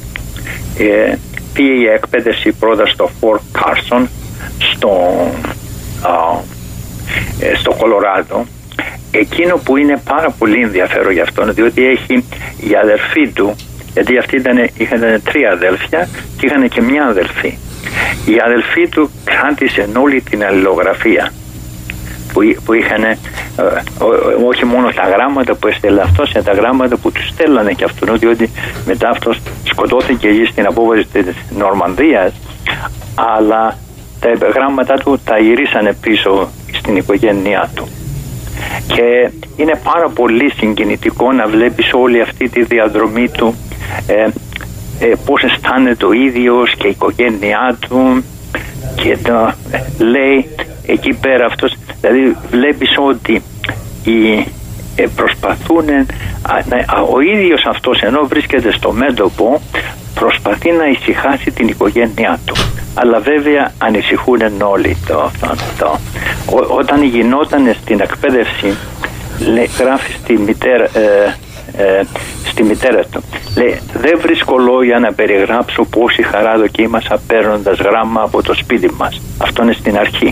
ε, πήγε η εκπαίδευση πρώτα στο Fort Carson στο, α, ε, στο Κολοράδο. Εκείνο που είναι πάρα πολύ ενδιαφέρον για αυτόν, διότι έχει η αδερφή του, γιατί αυτοί ήταν, είχαν τρία αδέλφια και είχαν και μια αδελφή. Η αδελφή του κράτησε όλη την αλληλογραφία που, που είχαν, ε, όχι μόνο τα γράμματα που έστελνε αυτός, αλλά τα γράμματα που του στέλνανε και αυτόν, διότι μετά αυτός σκοτώθηκε εκεί στην απόβαση της Νορμανδίας, αλλά τα γράμματα του τα γυρίσανε πίσω στην οικογένειά του. Και είναι πάρα πολύ συγκινητικό να βλέπεις όλη αυτή τη διαδρομή του, ε, ε, πώς αισθάνεται ο ίδιος και η οικογένειά του, και το ε, λέει εκεί πέρα αυτός, δηλαδή βλέπεις ότι οι, ε, προσπαθούν ε, α, ο ίδιος αυτός, ενώ βρίσκεται στο μέτωπο, προσπαθεί να ησυχάσει την οικογένειά του, αλλά βέβαια ανησυχούν όλοι το, το, το. Ό, όταν γινόταν στην εκπαίδευση, λέει, γράφει στη μητέρα, ε, ε, στη μητέρα του, λέει, δεν βρίσκω λόγια να περιγράψω πόση χαρά δοκίμασα παίρνοντας γράμμα από το σπίτι μας. Αυτό είναι στην αρχή.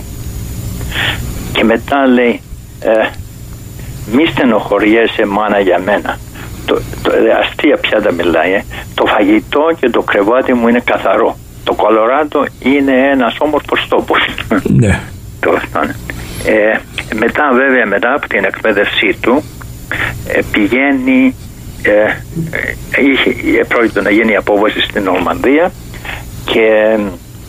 Και μετά λέει, ε, μη στενοχωριέσαι μάνα για μένα. Το, το, αστεία πια τα μιλάει, ε. Το φαγητό και το κρεβάτι μου είναι καθαρό. Το Κολοράδο είναι ένας όμορφος τόπος. Ναι. ε, μετά βέβαια, μετά από την εκπαίδευσή του, ε, πηγαίνει, ε, ε, είχε, πρόκειται να γίνει η απόβαση στην Νορμανδία και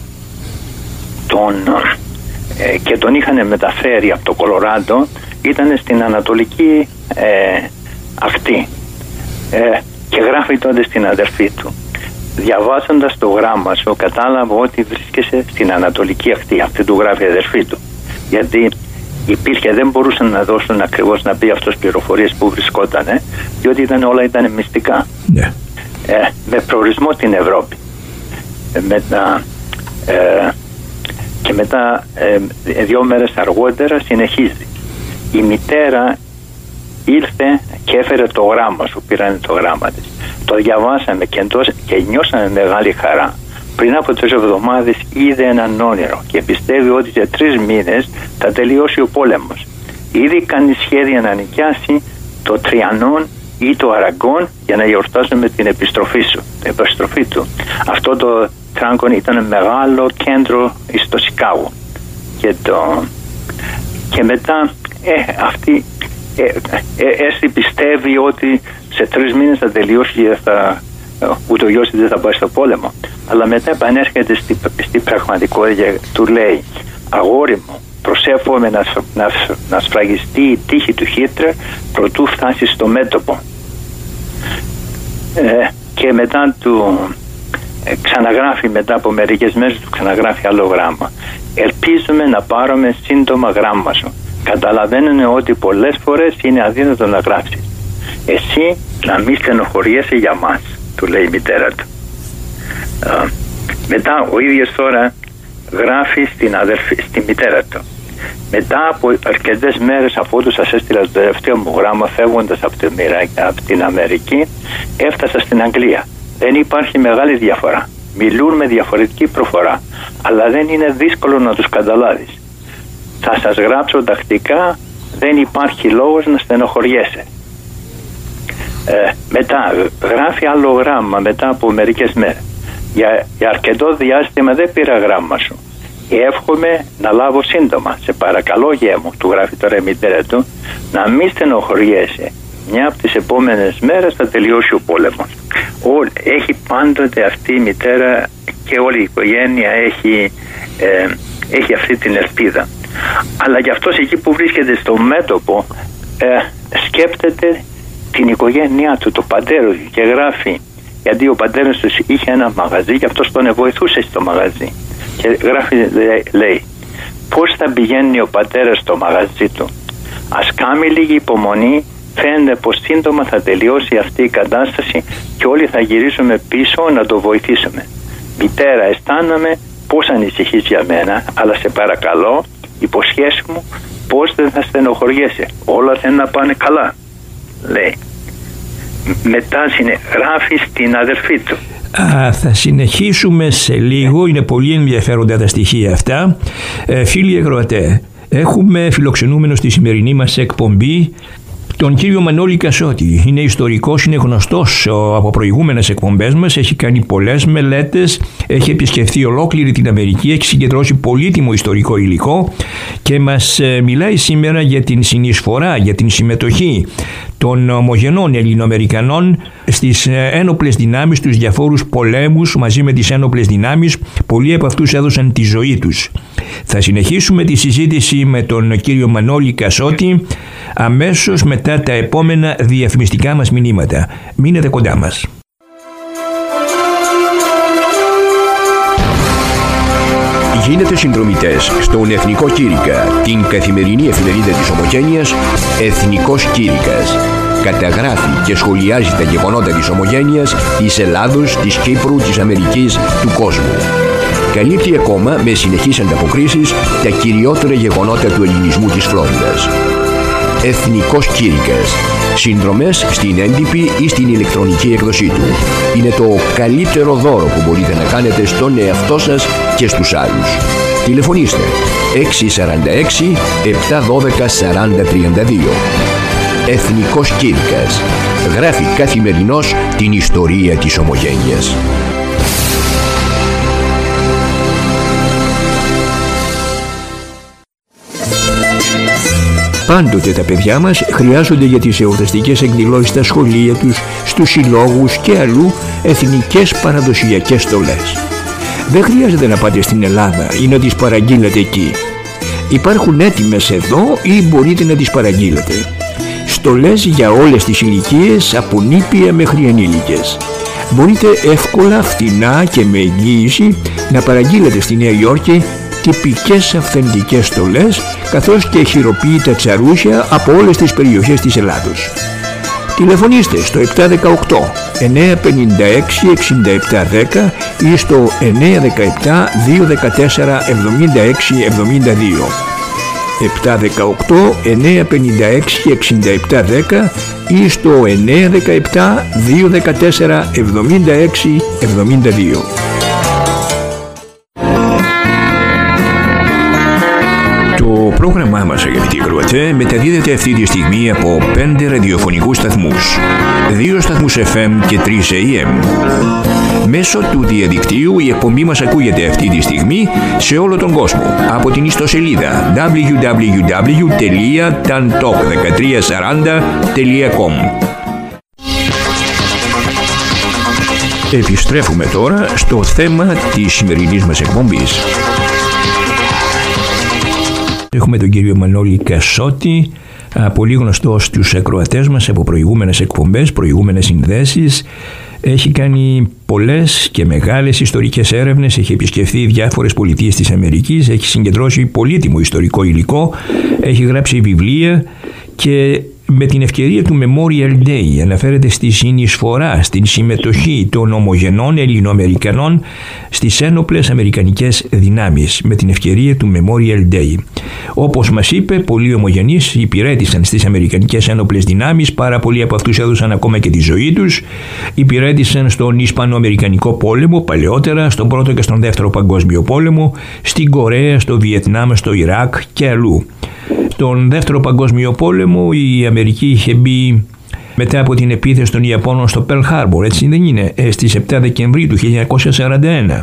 τον, ε, και τον είχαν μεταφέρει από το Κολοράδο, ήταν στην Ανατολική ε, ακτή. Ε, και γράφει τότε στην αδερφή του, διαβάζοντας το γράμμα σου κατάλαβα ότι βρίσκεσαι στην Ανατολική ακτή. Αυτή του γράφει η αδερφή του, γιατί υπήρχε, δεν μπορούσαν να δώσουν ακριβώς να πει αυτός πληροφορίες που βρισκότανε, διότι ήταν, όλα ήταν μυστικά. Ναι. Ε, με προορισμό την Ευρώπη. Ε, μετά, ε, και μετά ε, δύο μέρες αργότερα συνεχίζει. Η μητέρα ήρθε και έφερε το γράμμα σου, πήραν το γράμμα της. Το διαβάσαμε και, εντός, και νιώσαμε μεγάλη χαρά. Πριν από τρεις εβδομάδες είδε έναν όνειρο και πιστεύει ότι σε τρεις μήνες θα τελειώσει ο πόλεμος. Ήδη κάνει σχέδια να νοικιάσει το Τριανόν ή το Αραγκόν για να γιορτάσουμε την επιστροφή, σου, την επιστροφή του. Αυτό το Τράγκον ήταν μεγάλο κέντρο στο Σικάγο. Και, το, και μετά ε, αυτή ε, ε, έτσι πιστεύει ότι σε τρεις μήνες θα τελειώσει και θα, ούτε ο γιος δεν θα πάει στο πόλεμο. Αλλά μετά επανέρχεται στη, στη πραγματικότητα και του λέει, αγόρι μου, προσεύχομαι να, να, να σφραγιστεί η τύχη του Χίτλερ προτού φτάσει στο μέτωπο. Ε, και μετά του ε, ξαναγράφει, μετά από μερικές μέρες του ξαναγράφει άλλο γράμμα. Ελπίζουμε να πάρουμε σύντομα γράμμα σου. Καταλαβαίνουν ότι πολλές φορές είναι αδύνατο να γράψεις. Εσύ να μην στενοχωριέσαι για μας, του λέει η μητέρα του. Ε, μετά ο ίδιος τώρα γράφει στην, αδερφή, στην μητέρα του. Μετά από αρκετές μέρες αφού του σας έστειλα το τελευταίο μου γράμμα φεύγοντας από, από την Αμερική, έφτασα στην Αγγλία. Δεν υπάρχει μεγάλη διαφορά. Μιλούν με διαφορετική προφορά, αλλά δεν είναι δύσκολο να τους καταλάβεις. Θα σας γράψω τακτικά, δεν υπάρχει λόγος να στενοχωριέσαι. Ε, μετά γράφει άλλο γράμμα μετά από μερικές μέρες. Για, για αρκετό διάστημα δεν πήρα γράμμα σου. Εύχομαι να λάβω σύντομα. Σε παρακαλώ γέ μου, του γράφει τώρα η μητέρα του, να μην στενοχωριέσαι. Μια από τις επόμενες μέρες θα τελειώσει ο πόλεμος. Ό, έχει πάντοτε αυτή η μητέρα και όλη η οικογένεια έχει, ε, έχει αυτή την ελπίδα. Αλλά γι' αυτός εκεί που βρίσκεται στο μέτωπο ε, σκέπτεται την οικογένειά του, το πατέρα του, και γράφει, γιατί ο πατέρας του είχε ένα μαγαζί και αυτός τον βοηθούσε στο μαγαζί. Και γράφει, λέει, πώς θα πηγαίνει ο πατέρας στο μαγαζί του. Ας κάνει λίγη υπομονή, φαίνεται πως σύντομα θα τελειώσει αυτή η κατάσταση και όλοι θα γυρίσουμε πίσω να το βοηθήσουμε. Μητέρα, αισθάνομαι πως ανησυχείς για μένα, αλλά σε παρακαλώ, υποσχέσου μου πως δεν θα στενοχωριέσαι. Όλα θα να πάνε καλά, λέει. Μετά γράφει στην αδερφή του. Α, θα συνεχίσουμε σε λίγο, είναι πολύ ενδιαφέροντα τα στοιχεία αυτά. Ε, φίλοι ακροατέ, έχουμε φιλοξενούμενο στη σημερινή μας εκπομπή τον κύριο Μανώλη Κασότη. Είναι ιστορικός, είναι γνωστός από προηγούμενες εκπομπές μας, έχει κάνει πολλές μελέτες, έχει επισκεφθεί ολόκληρη την Αμερική, έχει συγκεντρώσει πολύτιμο ιστορικό υλικό και μας μιλάει σήμερα για την συνεισφορά, για την συμμετοχή των ομογενών Ελληνοαμερικανών στις ένοπλες δυνάμεις, τους διαφόρους πολέμους μαζί με τις ένοπλες δυνάμεις. Πολλοί από αυτούς έδωσαν τη ζωή τους. Θα συνεχίσουμε τη συζήτηση με τον κύριο Μανώλη Κασότη αμέσως μετά τα επόμενα διαφημιστικά μας μηνύματα. Μείνετε κοντά μας. Γίνετε συνδρομητές στον Εθνικό Κήρυκα, την καθημερινή εφημερίδα της Ομογένειας Εθνικός Κήρυκας. Καταγράφει και σχολιάζει τα γεγονότα της Ομογένειας, της Ελλάδος, της Κύπρου, της Αμερικής, του κόσμου. Καλύπτει ακόμα με συνεχείς ανταποκρίσεις τα κυριότερα γεγονότα του ελληνισμού της Φλόριδας. Εθνικός Κήρυκας. Συνδρομές στην έντυπη ή στην ηλεκτρονική έκδοσή του. Είναι το καλύτερο δώρο που μπορείτε να κάνετε στον εαυτό σας και στους άλλους. Τηλεφωνήστε έξι τέσσερα έξι επτά ένα δύο σαράντα τριάντα δύο. Εθνικός Κήρυκας. Γράφει καθημερινώς την ιστορία της Ομογένειας. Πάντοτε τα παιδιά μας χρειάζονται για τις εορταστικές εκδηλώσεις στα σχολεία τους, στους συλλόγους και αλλού εθνικές παραδοσιακές στολές. Δεν χρειάζεται να πάτε στην Ελλάδα ή να τις παραγγείλετε εκεί. Υπάρχουν έτοιμες εδώ ή μπορείτε να τις παραγγείλετε. Στολές για όλες τις ηλικίες, από νήπια μέχρι ενήλικες. Μπορείτε εύκολα, φτηνά και με εγγύηση να παραγγείλετε στη Νέα Υόρκη τυπικές αυθεντικές στολές, καθώς και χειροποίητα τσαρούσια από όλες τις περιοχές της Ελλάδος. Τηλεφωνήστε στο επτά ένα οκτώ εννιά πέντε έξι εξήντα επτά δέκα ή στο εννιά ένα επτά δύο ένα τέσσερα εβδομήντα έξι εβδομήντα δύο. επτά ένα οκτώ εννιά πέντε έξι εξήντα επτά δέκα ή στο εννιά ένα επτά δύο ένα τέσσερα εβδομήντα έξι εβδομήντα δύο. Το πρόγραμμά μας, αγαπητοί ακροατές, μεταδίδεται αυτή τη στιγμή από πέντε ραδιοφωνικούς σταθμούς, δύο σταθμούς εφ εμ και τρεις έι εμ. Μέσω του διαδικτύου η εκπομπή μας ακούγεται αυτή τη στιγμή σε όλο τον κόσμο από την ιστοσελίδα double-u double-u double-u τελεία tantalk δεκατρία σαράντα τελεία com. Επιστρέφουμε τώρα στο θέμα της σημερινής μας εκπομπής. Έχουμε τον κύριο Μανώλη Κασότη, πολύ γνωστό στους ακροατές μας από προηγούμενες εκπομπές, προηγούμενες συνδέσεις. Έχει κάνει πολλές και μεγάλες ιστορικές έρευνες, έχει επισκεφθεί διάφορες πολιτείες της Αμερικής, έχει συγκεντρώσει πολύτιμο ιστορικό υλικό, έχει γράψει βιβλία και με την ευκαιρία του Memorial Day αναφέρεται στη συνεισφορά, στην συμμετοχή των ομογενών Ελληνοαμερικανών στις ένοπλες αμερικανικές δυνάμεις με την ευκαιρία του Memorial Day. Όπως μας είπε, πολλοί ομογενείς υπηρέτησαν στις αμερικανικές ένοπλες δυνάμεις, πάρα πολλοί από αυτούς έδωσαν ακόμα και τη ζωή τους, υπηρέτησαν στον Ισπανοαμερικανικό πόλεμο παλαιότερα, στον Πρώτο και στον Δεύτερο Παγκόσμιο Πόλεμο, στην Κορέα, στο Βιετνάμ, στο Ιράκ και αλλού. Τον Δεύτερο Παγκόσμιο Πόλεμο η Αμερική είχε μπει μετά από την επίθεση των Ιαπώνων στο Pearl Harbor, έτσι δεν είναι, στις επτά Δεκεμβρίου του χίλια εννιακόσια σαράντα ένα.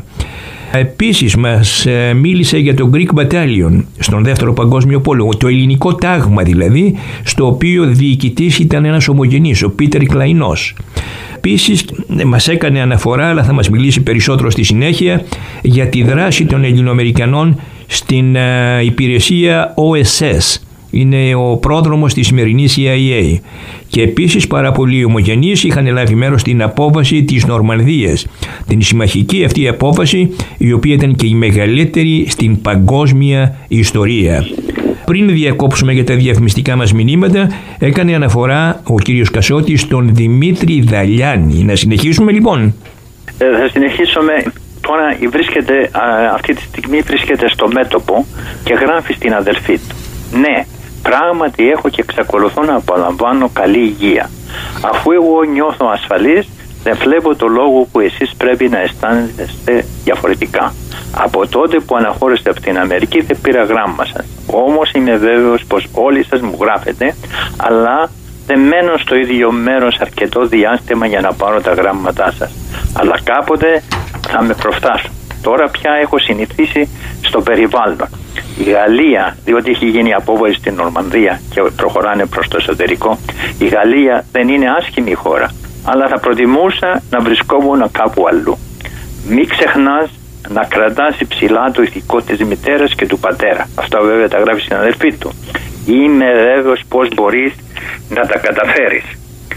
Επίσης μας μίλησε για το Greek Battalion στον Δεύτερο Παγκόσμιο Πόλεμο, το ελληνικό τάγμα δηλαδή, στο οποίο διοικητής ήταν ένας ομογενής, ο Πίτερ Κλαϊνός. Επίσης μας έκανε αναφορά, αλλά θα μας μιλήσει περισσότερο στη συνέχεια, για τη δράση των Ελληνοαμερικανών στην uh, υπηρεσία ο ες ες. Είναι ο πρόδρομος της σημερινής σι άι έι. Και επίσης πάρα πολλοί ομογενείς είχαν λάβει μέρος στην απόβαση της Νορμανδίας. Την συμμαχική αυτή απόβαση, η οποία ήταν και η μεγαλύτερη στην παγκόσμια ιστορία. Πριν διακόψουμε για τα διαφημιστικά μας μηνύματα, έκανε αναφορά ο κύριος Κασότης στον Δημήτρη Δαλιάνη. Να συνεχίσουμε λοιπόν. Ε, θα συνεχίσουμε. Τώρα βρίσκεται, αυτή τη στιγμή βρίσκεται στο μέτωπο και γράφει στην αδελφή του. Ναι, πράγματι έχω και εξακολουθώ να απολαμβάνω καλή υγεία. Αφού εγώ νιώθω ασφαλής, δεν βλέπω το λόγο που εσείς πρέπει να αισθάνεστε διαφορετικά. Από τότε που αναχώρεστε από την Αμερική δεν πήρα γράμμα σας. Όμως είμαι βέβαιος πως όλοι σας μου γράφετε, αλλά δεν μένω στο ίδιο μέρος αρκετό διάστημα για να πάρω τα γράμματά σας. Αλλά κάποτε θα με προφτάσουν. Τώρα πια έχω συνηθίσει στο περιβάλλον. Η Γαλλία, διότι έχει γίνει απόβαση στην Νορμανδία και προχωράνε προς το εσωτερικό, η Γαλλία δεν είναι άσχημη χώρα, αλλά θα προτιμούσα να βρισκόμουν κάπου αλλού. Μην ξεχνάς να κρατάς υψηλά το ηθικό της μητέρας και του πατέρα. Αυτό βέβαια τα γράφει στην αδελφή του. Είμαι βέβαιος πως μπορείς να τα καταφέρεις.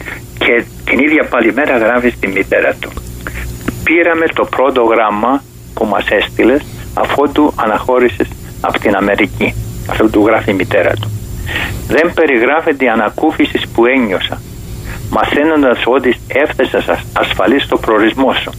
Και την ίδια πάλι μέρα γράφει στη μητέρα του. Πήραμε το πρώτο γράμμα που μας έστειλες αφού του αναχώρησες από την Αμερική. Αυτό του γράφει η μητέρα του. Δεν περιγράφεται η ανακούφιση που ένιωσα, μαθαίνοντας ότι έφτασα ασφαλής στο προορισμό σου.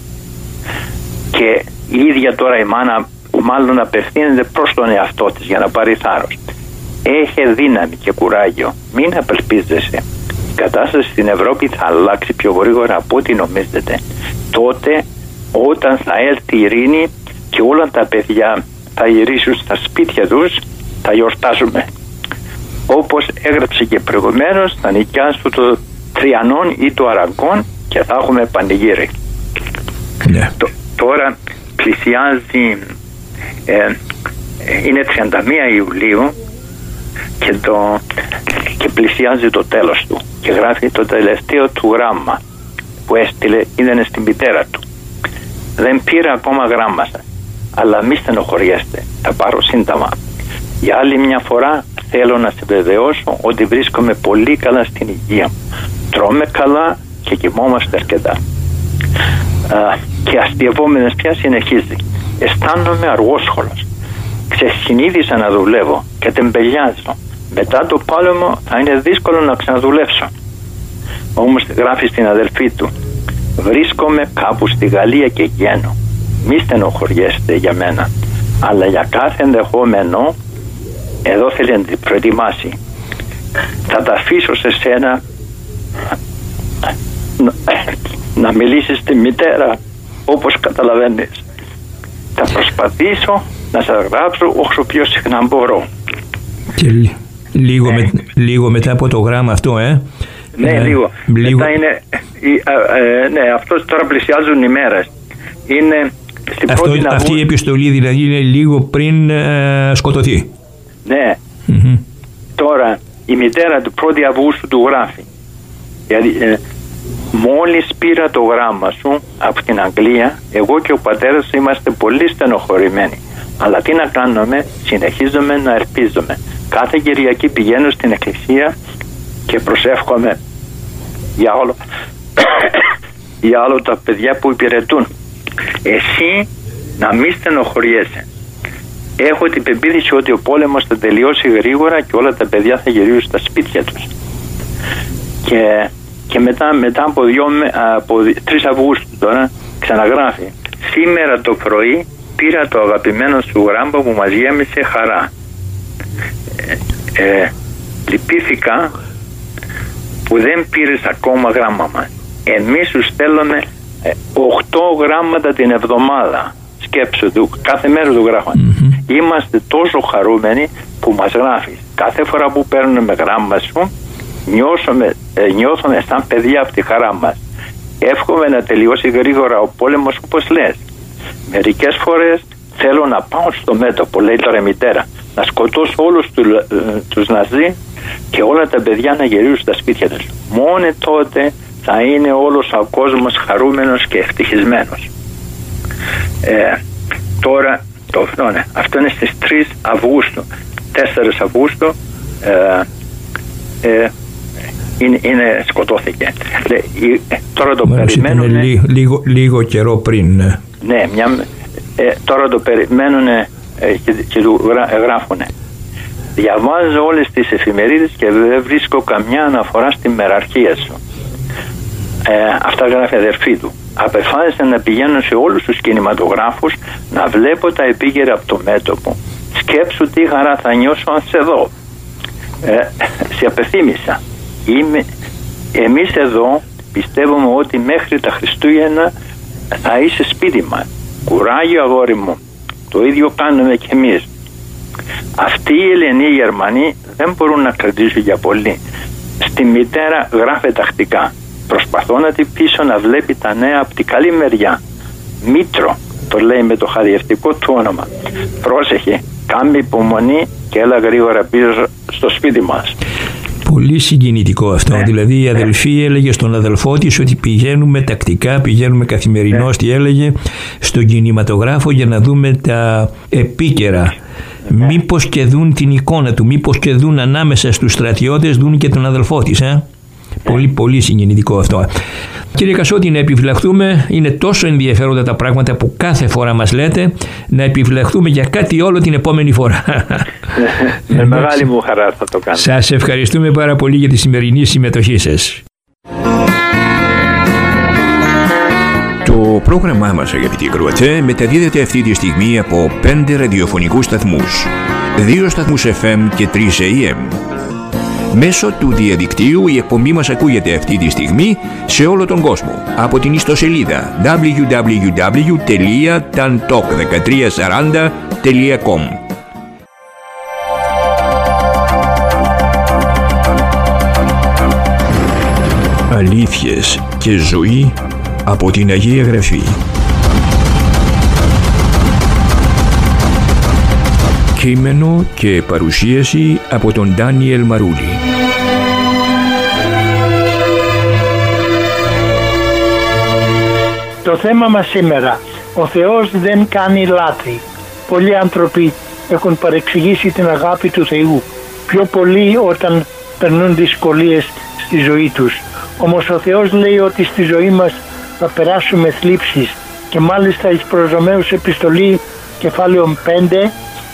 Και η ίδια τώρα η μάνα μάλλον απευθύνεται προς τον εαυτό της για να πάρει θάρρος. Έχει δύναμη και κουράγιο. Μην απελπίζεσαι. Η κατάσταση στην Ευρώπη θα αλλάξει πιο γρήγορα από ό,τι νομίζετε. Τότε όταν θα έρθει η ειρήνη και όλα τα παιδιά θα γυρίσουν στα σπίτια τους, θα γιορτάζουμε. Όπως έγραψε και προηγουμένως, θα νοικιάσουν το Τριανόν ή το Αραγκόν και θα έχουμε πανηγύρι. Yeah. Το, τώρα πλησιάζει, ε, είναι τριάντα μία Ιουλίου και, το, και πλησιάζει το τέλος του και γράφει το τελευταίο του γράμμα που έστειλε, ήταν στην μητέρα του. Δεν πήρα ακόμα γράμμα σας, αλλά μη στενοχωριέστε, θα πάρω σύντομα. Για άλλη μια φορά θέλω να σε βεβαιώσω ότι βρίσκομαι πολύ καλά στην υγεία μου. Τρώμε καλά και κοιμόμαστε αρκετά. Α, και αστειευόμενες πια συνεχίζει. Αισθάνομαι αργόσχολος. Ξεσυνείδησα να δουλεύω και τεμπελιάζω. Μετά το πόλεμο θα είναι δύσκολο να ξαναδουλέψω. Όμως γράφει στην αδελφή του, βρίσκομαι κάπου στη Γαλλία και γένω. Μη στενοχωριέστε για μένα, αλλά για κάθε ενδεχόμενο εδώ θέλει να την προετοιμάσει. Θα τα αφήσω σε σένα να, να μιλήσεις στη μητέρα, όπως καταλαβαίνεις. Θα προσπαθήσω να σας γράψω όσο πιο συχνά μπορώ. Και λίγο, ε. με, λίγο μετά από το γράμμα αυτό, ε. Ναι, ε, λίγο. λίγο. Μετά είναι, ε, ε, ναι, αυτό τώρα πλησιάζουν οι μέρες. Είναι στην αυτό, πρώτη αυτή η επιστολή δηλαδή είναι λίγο πριν ε, σκοτωθεί. Ναι. Mm-hmm. Τώρα η μητέρα του πρώτη Αυγούστου του γράφει. Δηλαδή, ε, μόλις πήρα το γράμμα σου από την Αγγλία, εγώ και ο πατέρας είμαστε πολύ στενοχωρημένοι. Αλλά τι να κάνουμε, συνεχίζουμε να ελπίζουμε. Κάθε Κυριακή πηγαίνω στην εκκλησία και προσεύχομαι για όλο, για όλο τα παιδιά που υπηρετούν. Εσύ να μην στενοχωριέσαι. Έχω την πεποίθηση ότι ο πόλεμος θα τελειώσει γρήγορα και όλα τα παιδιά θα γυρίσουν στα σπίτια τους. Και, και μετά, μετά από, δύο, από τρεις Αυγούστου τώρα ξαναγράφει. Σήμερα το πρωί πήρα το αγαπημένο σου γράμμα που μας γέμισε χαρά. Ε, ε, λυπήθηκα που δεν πήρες ακόμα γράμμα μας. Εμείς σου στέλνουμε οκτώ γράμματα την εβδομάδα. Σκέψου του, κάθε μέρα του γράφανε. Mm-hmm. Είμαστε τόσο χαρούμενοι που μας γράφεις. Κάθε φορά που παίρνουμε γράμμα σου νιώσουμε, ε, νιώθουμε σαν παιδιά από τη χαρά μας. Εύχομαι να τελειώσει γρήγορα ο πόλεμος όπως λες. Μερικές φορές θέλω να πάω στο μέτωπο, λέει τώρα η μητέρα, να σκοτώσω όλους του, ε, τους Ναζί και όλα τα παιδιά να γυρίσουν στα σπίτια τους. Μόνο τότε θα είναι όλος ο κόσμος χαρούμενος και ευτυχισμένος. Ε, τώρα το, ναι, αυτό είναι στις τρεις Αυγούστου. τέσσερις Αυγούστου ε, ε, είναι, είναι σκοτώθηκε. Λέει, ε, τώρα το περιμένουν λί, λίγο, λίγο καιρό πριν. Ναι, ναι μια, ε, τώρα το περιμένουν ε, και, και του γρά, ε, γράφουνε. Διαβάζω όλες τις εφημερίδες και δεν βρίσκω καμιά αναφορά στη μεραρχία σου. Ε, αυτά γράφει η αδερφή του. Απεφάσισα να πηγαίνω σε όλους τους κινηματογράφους να βλέπω τα επίκαιρα από το μέτωπο. Σκέψου τι χαρά θα νιώσω αν σε δω. Ε, σε απεθύμησα. Είμαι, εμείς εδώ πιστεύουμε ότι μέχρι τα Χριστούγεννα θα είσαι σπίτι μας. Κουράγιο αγόρι μου. Το ίδιο κάνουμε κι εμείς. Αυτοί οι Ελληνοί Γερμανοί δεν μπορούν να κρατήσουν για πολύ. Στη μητέρα γράφε τακτικά. Προσπαθώ να την πείσω να βλέπει τα νέα από την καλή μεριά. Μήτρο, το λέει με το χαδιευτικό του όνομα. Πρόσεχε, κάμε υπομονή και έλα γρήγορα πίσω στο σπίτι μας. Πολύ συγκινητικό αυτό. Ναι. Δηλαδή η αδελφή ναι. έλεγε στον αδελφό της ότι πηγαίνουμε τακτικά, πηγαίνουμε καθημερινώς, ναι. τι έλεγε, στον κινηματογράφο για να δούμε τα επίκαιρα. Ναι. Μήπως και δουν την εικόνα του, μήπως και δουν ανάμεσα στους στρατιώτες, δουν και τον αδελφό της, ε? Πολύ πολύ συγκινητικό αυτό. Κύριε Κασότη, να επιφυλαχθούμε, είναι τόσο ενδιαφέροντα τα πράγματα που κάθε φορά μας λέτε, να επιφυλαχθούμε για κάτι όλο την επόμενη φορά. Με μεγάλη μου χαρά θα το κάνω. Σας ευχαριστούμε πάρα πολύ για τη σημερινή συμμετοχή σας. Το πρόγραμμά μας, αγαπητοί ακροατές, μεταδίδεται αυτή τη στιγμή από πέντε ραδιοφωνικούς σταθμούς, δύο σταθμούς εφ εμ και τρεις έι εμ. Μέσω του διαδικτύου η εκπομπή μας ακούγεται αυτή τη στιγμή σε όλο τον κόσμο από την ιστοσελίδα ντάμπλιου ντάμπλιου ντάμπλιου τελεία ταντοκ δεκατρία σαράντα τελεία κομ. Αλήθειες και ζωή από την Αγία Γραφή. Κείμενο και παρουσίαση από τον Ντάνιελ Μαρούλη. Το θέμα μας σήμερα, ο Θεός δεν κάνει λάθη. Πολλοί άνθρωποι έχουν παρεξηγήσει την αγάπη του Θεού, πιο πολύ όταν περνούν δυσκολίες στη ζωή τους. Όμως ο Θεός λέει ότι στη ζωή μας θα περάσουμε θλίψεις και μάλιστα εις προς Ρωμαίους επιστολή κεφάλαιο πέντε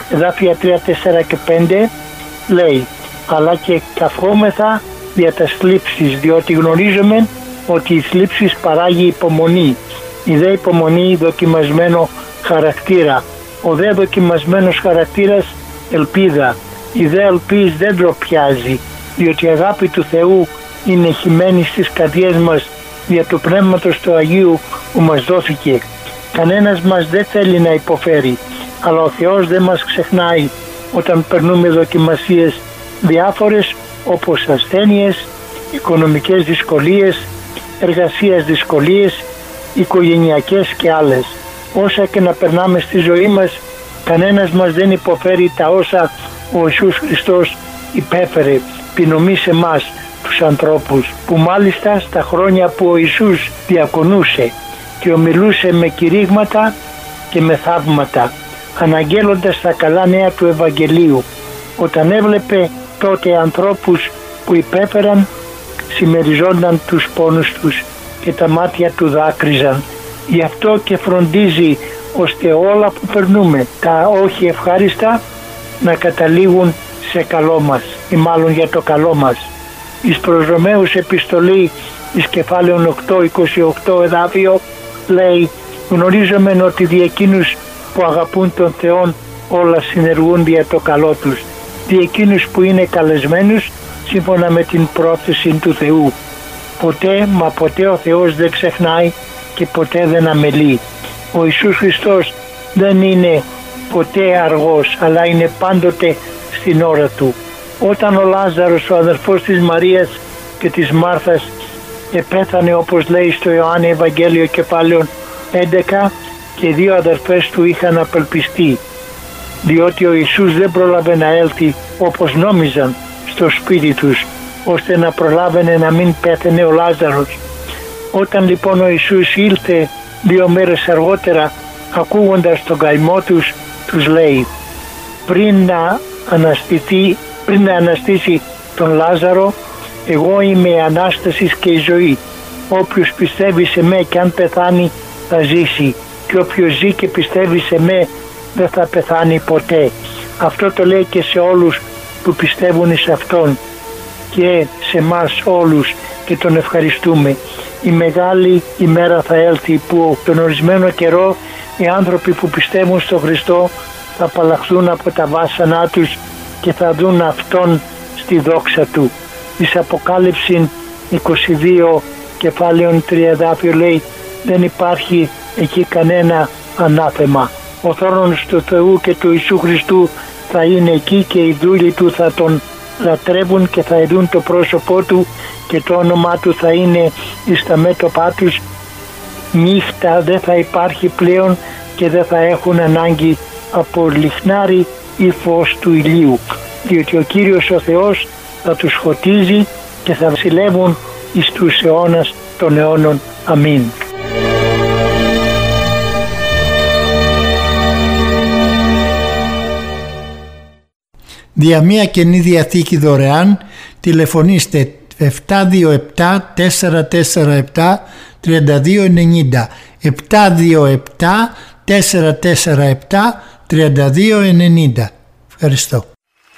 εδάφια τρία, τέσσερα και πέντε λέει «Αλλά και καυχόμεθα για τα θλίψεις, διότι γνωρίζουμε ότι η θλίψης παράγει υπομονή, η δε υπομονή δοκιμασμένο χαρακτήρα, ο δε δοκιμασμένος χαρακτήρας ελπίδα, η δε ελπίς δεν ντροπιάζει, διότι η αγάπη του Θεού είναι χυμένη στις καρδιές μας δια του Πνεύματος του Αγίου που μας δόθηκε. Κανένας μας δεν θέλει να υποφέρει, αλλά ο Θεός δεν μας ξεχνάει όταν περνούμε δοκιμασίες διάφορες όπως ασθένειες, οικονομικές δυσκολίες, εργασίας δυσκολίες, οικογενειακές και άλλες. Όσα και να περνάμε στη ζωή μας, κανένας μας δεν υποφέρει τα όσα ο Ιησούς Χριστός υπέφερε, ποινομεί σε εμάς τους ανθρώπους, που μάλιστα στα χρόνια που ο Ιησούς διακονούσε και ομιλούσε με κηρύγματα και με θαύματα, αναγγέλλοντας τα καλά νέα του Ευαγγελίου, όταν έβλεπε τότε ανθρώπους που υπέφεραν, συμμεριζόνταν τους πόνους τους και τα μάτια του δάκρυζαν. Γι' αυτό και φροντίζει ώστε όλα που περνούμε, τα όχι ευχάριστα, να καταλήγουν σε καλό μας ή μάλλον για το καλό μας. Εις προς Ρωμαίους επιστολή εις κεφάλαιον οκτώ, είκοσι οκτώ εδάφιο λέει «Γνωρίζομεν ότι δι' εκείνους που αγαπούν τον Θεόν όλα συνεργούν για το καλό τους, δι' εκείνους που είναι καλεσμένους σύμφωνα με την πρόθεση του Θεού». Ποτέ μα ποτέ ο Θεός δεν ξεχνάει και ποτέ δεν αμελεί. Ο Ιησούς Χριστός δεν είναι ποτέ αργός, αλλά είναι πάντοτε στην ώρα του. Όταν ο Λάζαρος, ο αδερφός της Μαρίας και της Μάρθας, επέθανε όπως λέει στο Ιωάννη Ευαγγέλιο κεφάλαιο έντεκα, και οι δύο αδερφές του είχαν απελπιστεί, διότι ο Ιησούς δεν πρόλαβε να έλθει όπως νόμιζαν στο σπίτι τους, ώστε να προλάβαινε να μην πέθαινε ο Λάζαρος. Όταν λοιπόν ο Ιησούς ήλθε δύο μέρες αργότερα, ακούγοντας τον καημό τους, τους λέει πριν να αναστηθεί, πριν να αναστήσει τον Λάζαρο, εγώ είμαι η Ανάσταση και η ζωή. Όποιος πιστεύει σε με και αν πεθάνει θα ζήσει, και όποιος ζει και πιστεύει σε με δεν θα πεθάνει ποτέ. Αυτό το λέει και σε όλους που πιστεύουν σε Αυτόν και σε μας όλους, και τον ευχαριστούμε. Η μεγάλη ημέρα θα έλθει που τον ορισμένο καιρό οι άνθρωποι που πιστεύουν στον Χριστό θα απαλλαχθούν από τα βάσανά τους και θα δουν Αυτόν στη δόξα Του. Εις Αποκάλυψη είκοσι δύο κεφάλαιον τρία εδάφιο λέει δεν υπάρχει εκεί κανένα ανάθεμα. Ο θρόνος του Θεού και του Ιησού Χριστού θα είναι εκεί και οι δούλοι Του θα Τον λατρεύουν και θα ειδούν το πρόσωπό Του και το όνομά Του θα είναι εις τα μέτωπά τους. Νύχτα δεν θα υπάρχει πλέον και δεν θα έχουν ανάγκη από λιχνάρι ή φως του ηλίου, διότι ο Κύριος ο Θεός θα τους φωτίζει και θα βασιλεύουν εις τους αιώνας των αιώνων. Αμήν. Δια μία Καινή Διαθήκη δωρεάν τηλεφωνήστε επτά δύο επτά τέσσερα τέσσερα επτά τρία δύο ενενήντα, επτά δύο επτά τέσσερα τέσσερα επτά τρία δύο ενενήντα. Ευχαριστώ.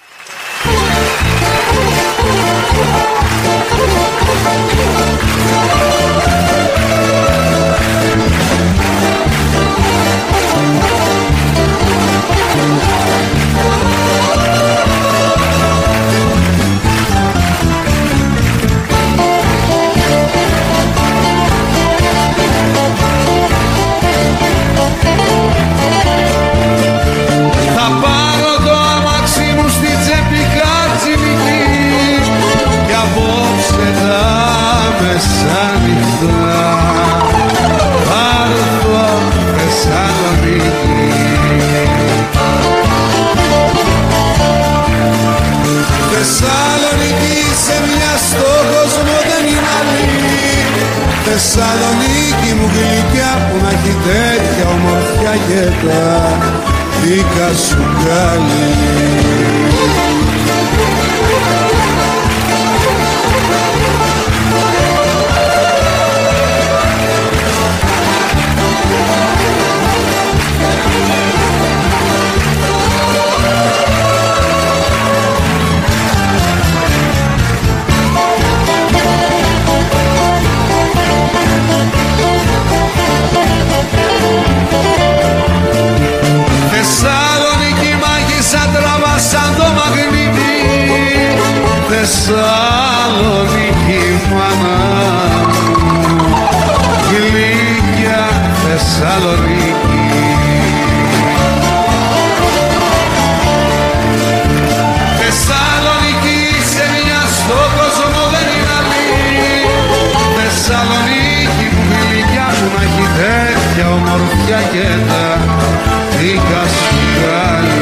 Θεσσαλονίκη μου γλυκιά που να έχει τέτοια ομορφιά και τα δίκα σου καλή. Θεσσαλονίκη μάνα γλυκιά Θεσσαλονίκη. Θεσσαλονίκη σε μια στον κόσμο δεν είναι άλλη. Θεσσαλονίκη που γλυκιά που να έχει τέτοια ομορφιά και τα δίκα σου βγάλει.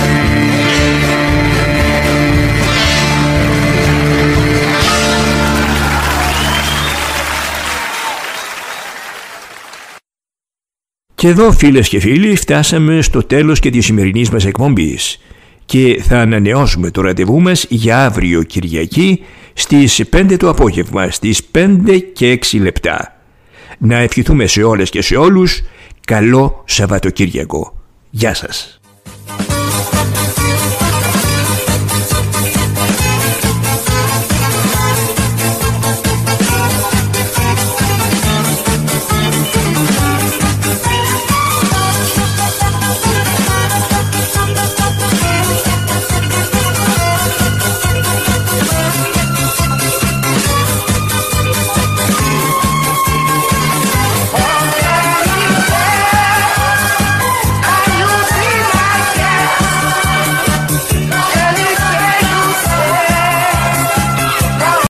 Και εδώ, φίλες και φίλοι, φτάσαμε στο τέλος και της σημερινής μας εκπομπής και θα ανανεώσουμε το ραντεβού μας για αύριο Κυριακή στις πέντε το απόγευμα, στις πέντε και έξι λεπτά. Να ευχηθούμε σε όλες και σε όλους καλό Σαββατοκύριακο. Γεια σας.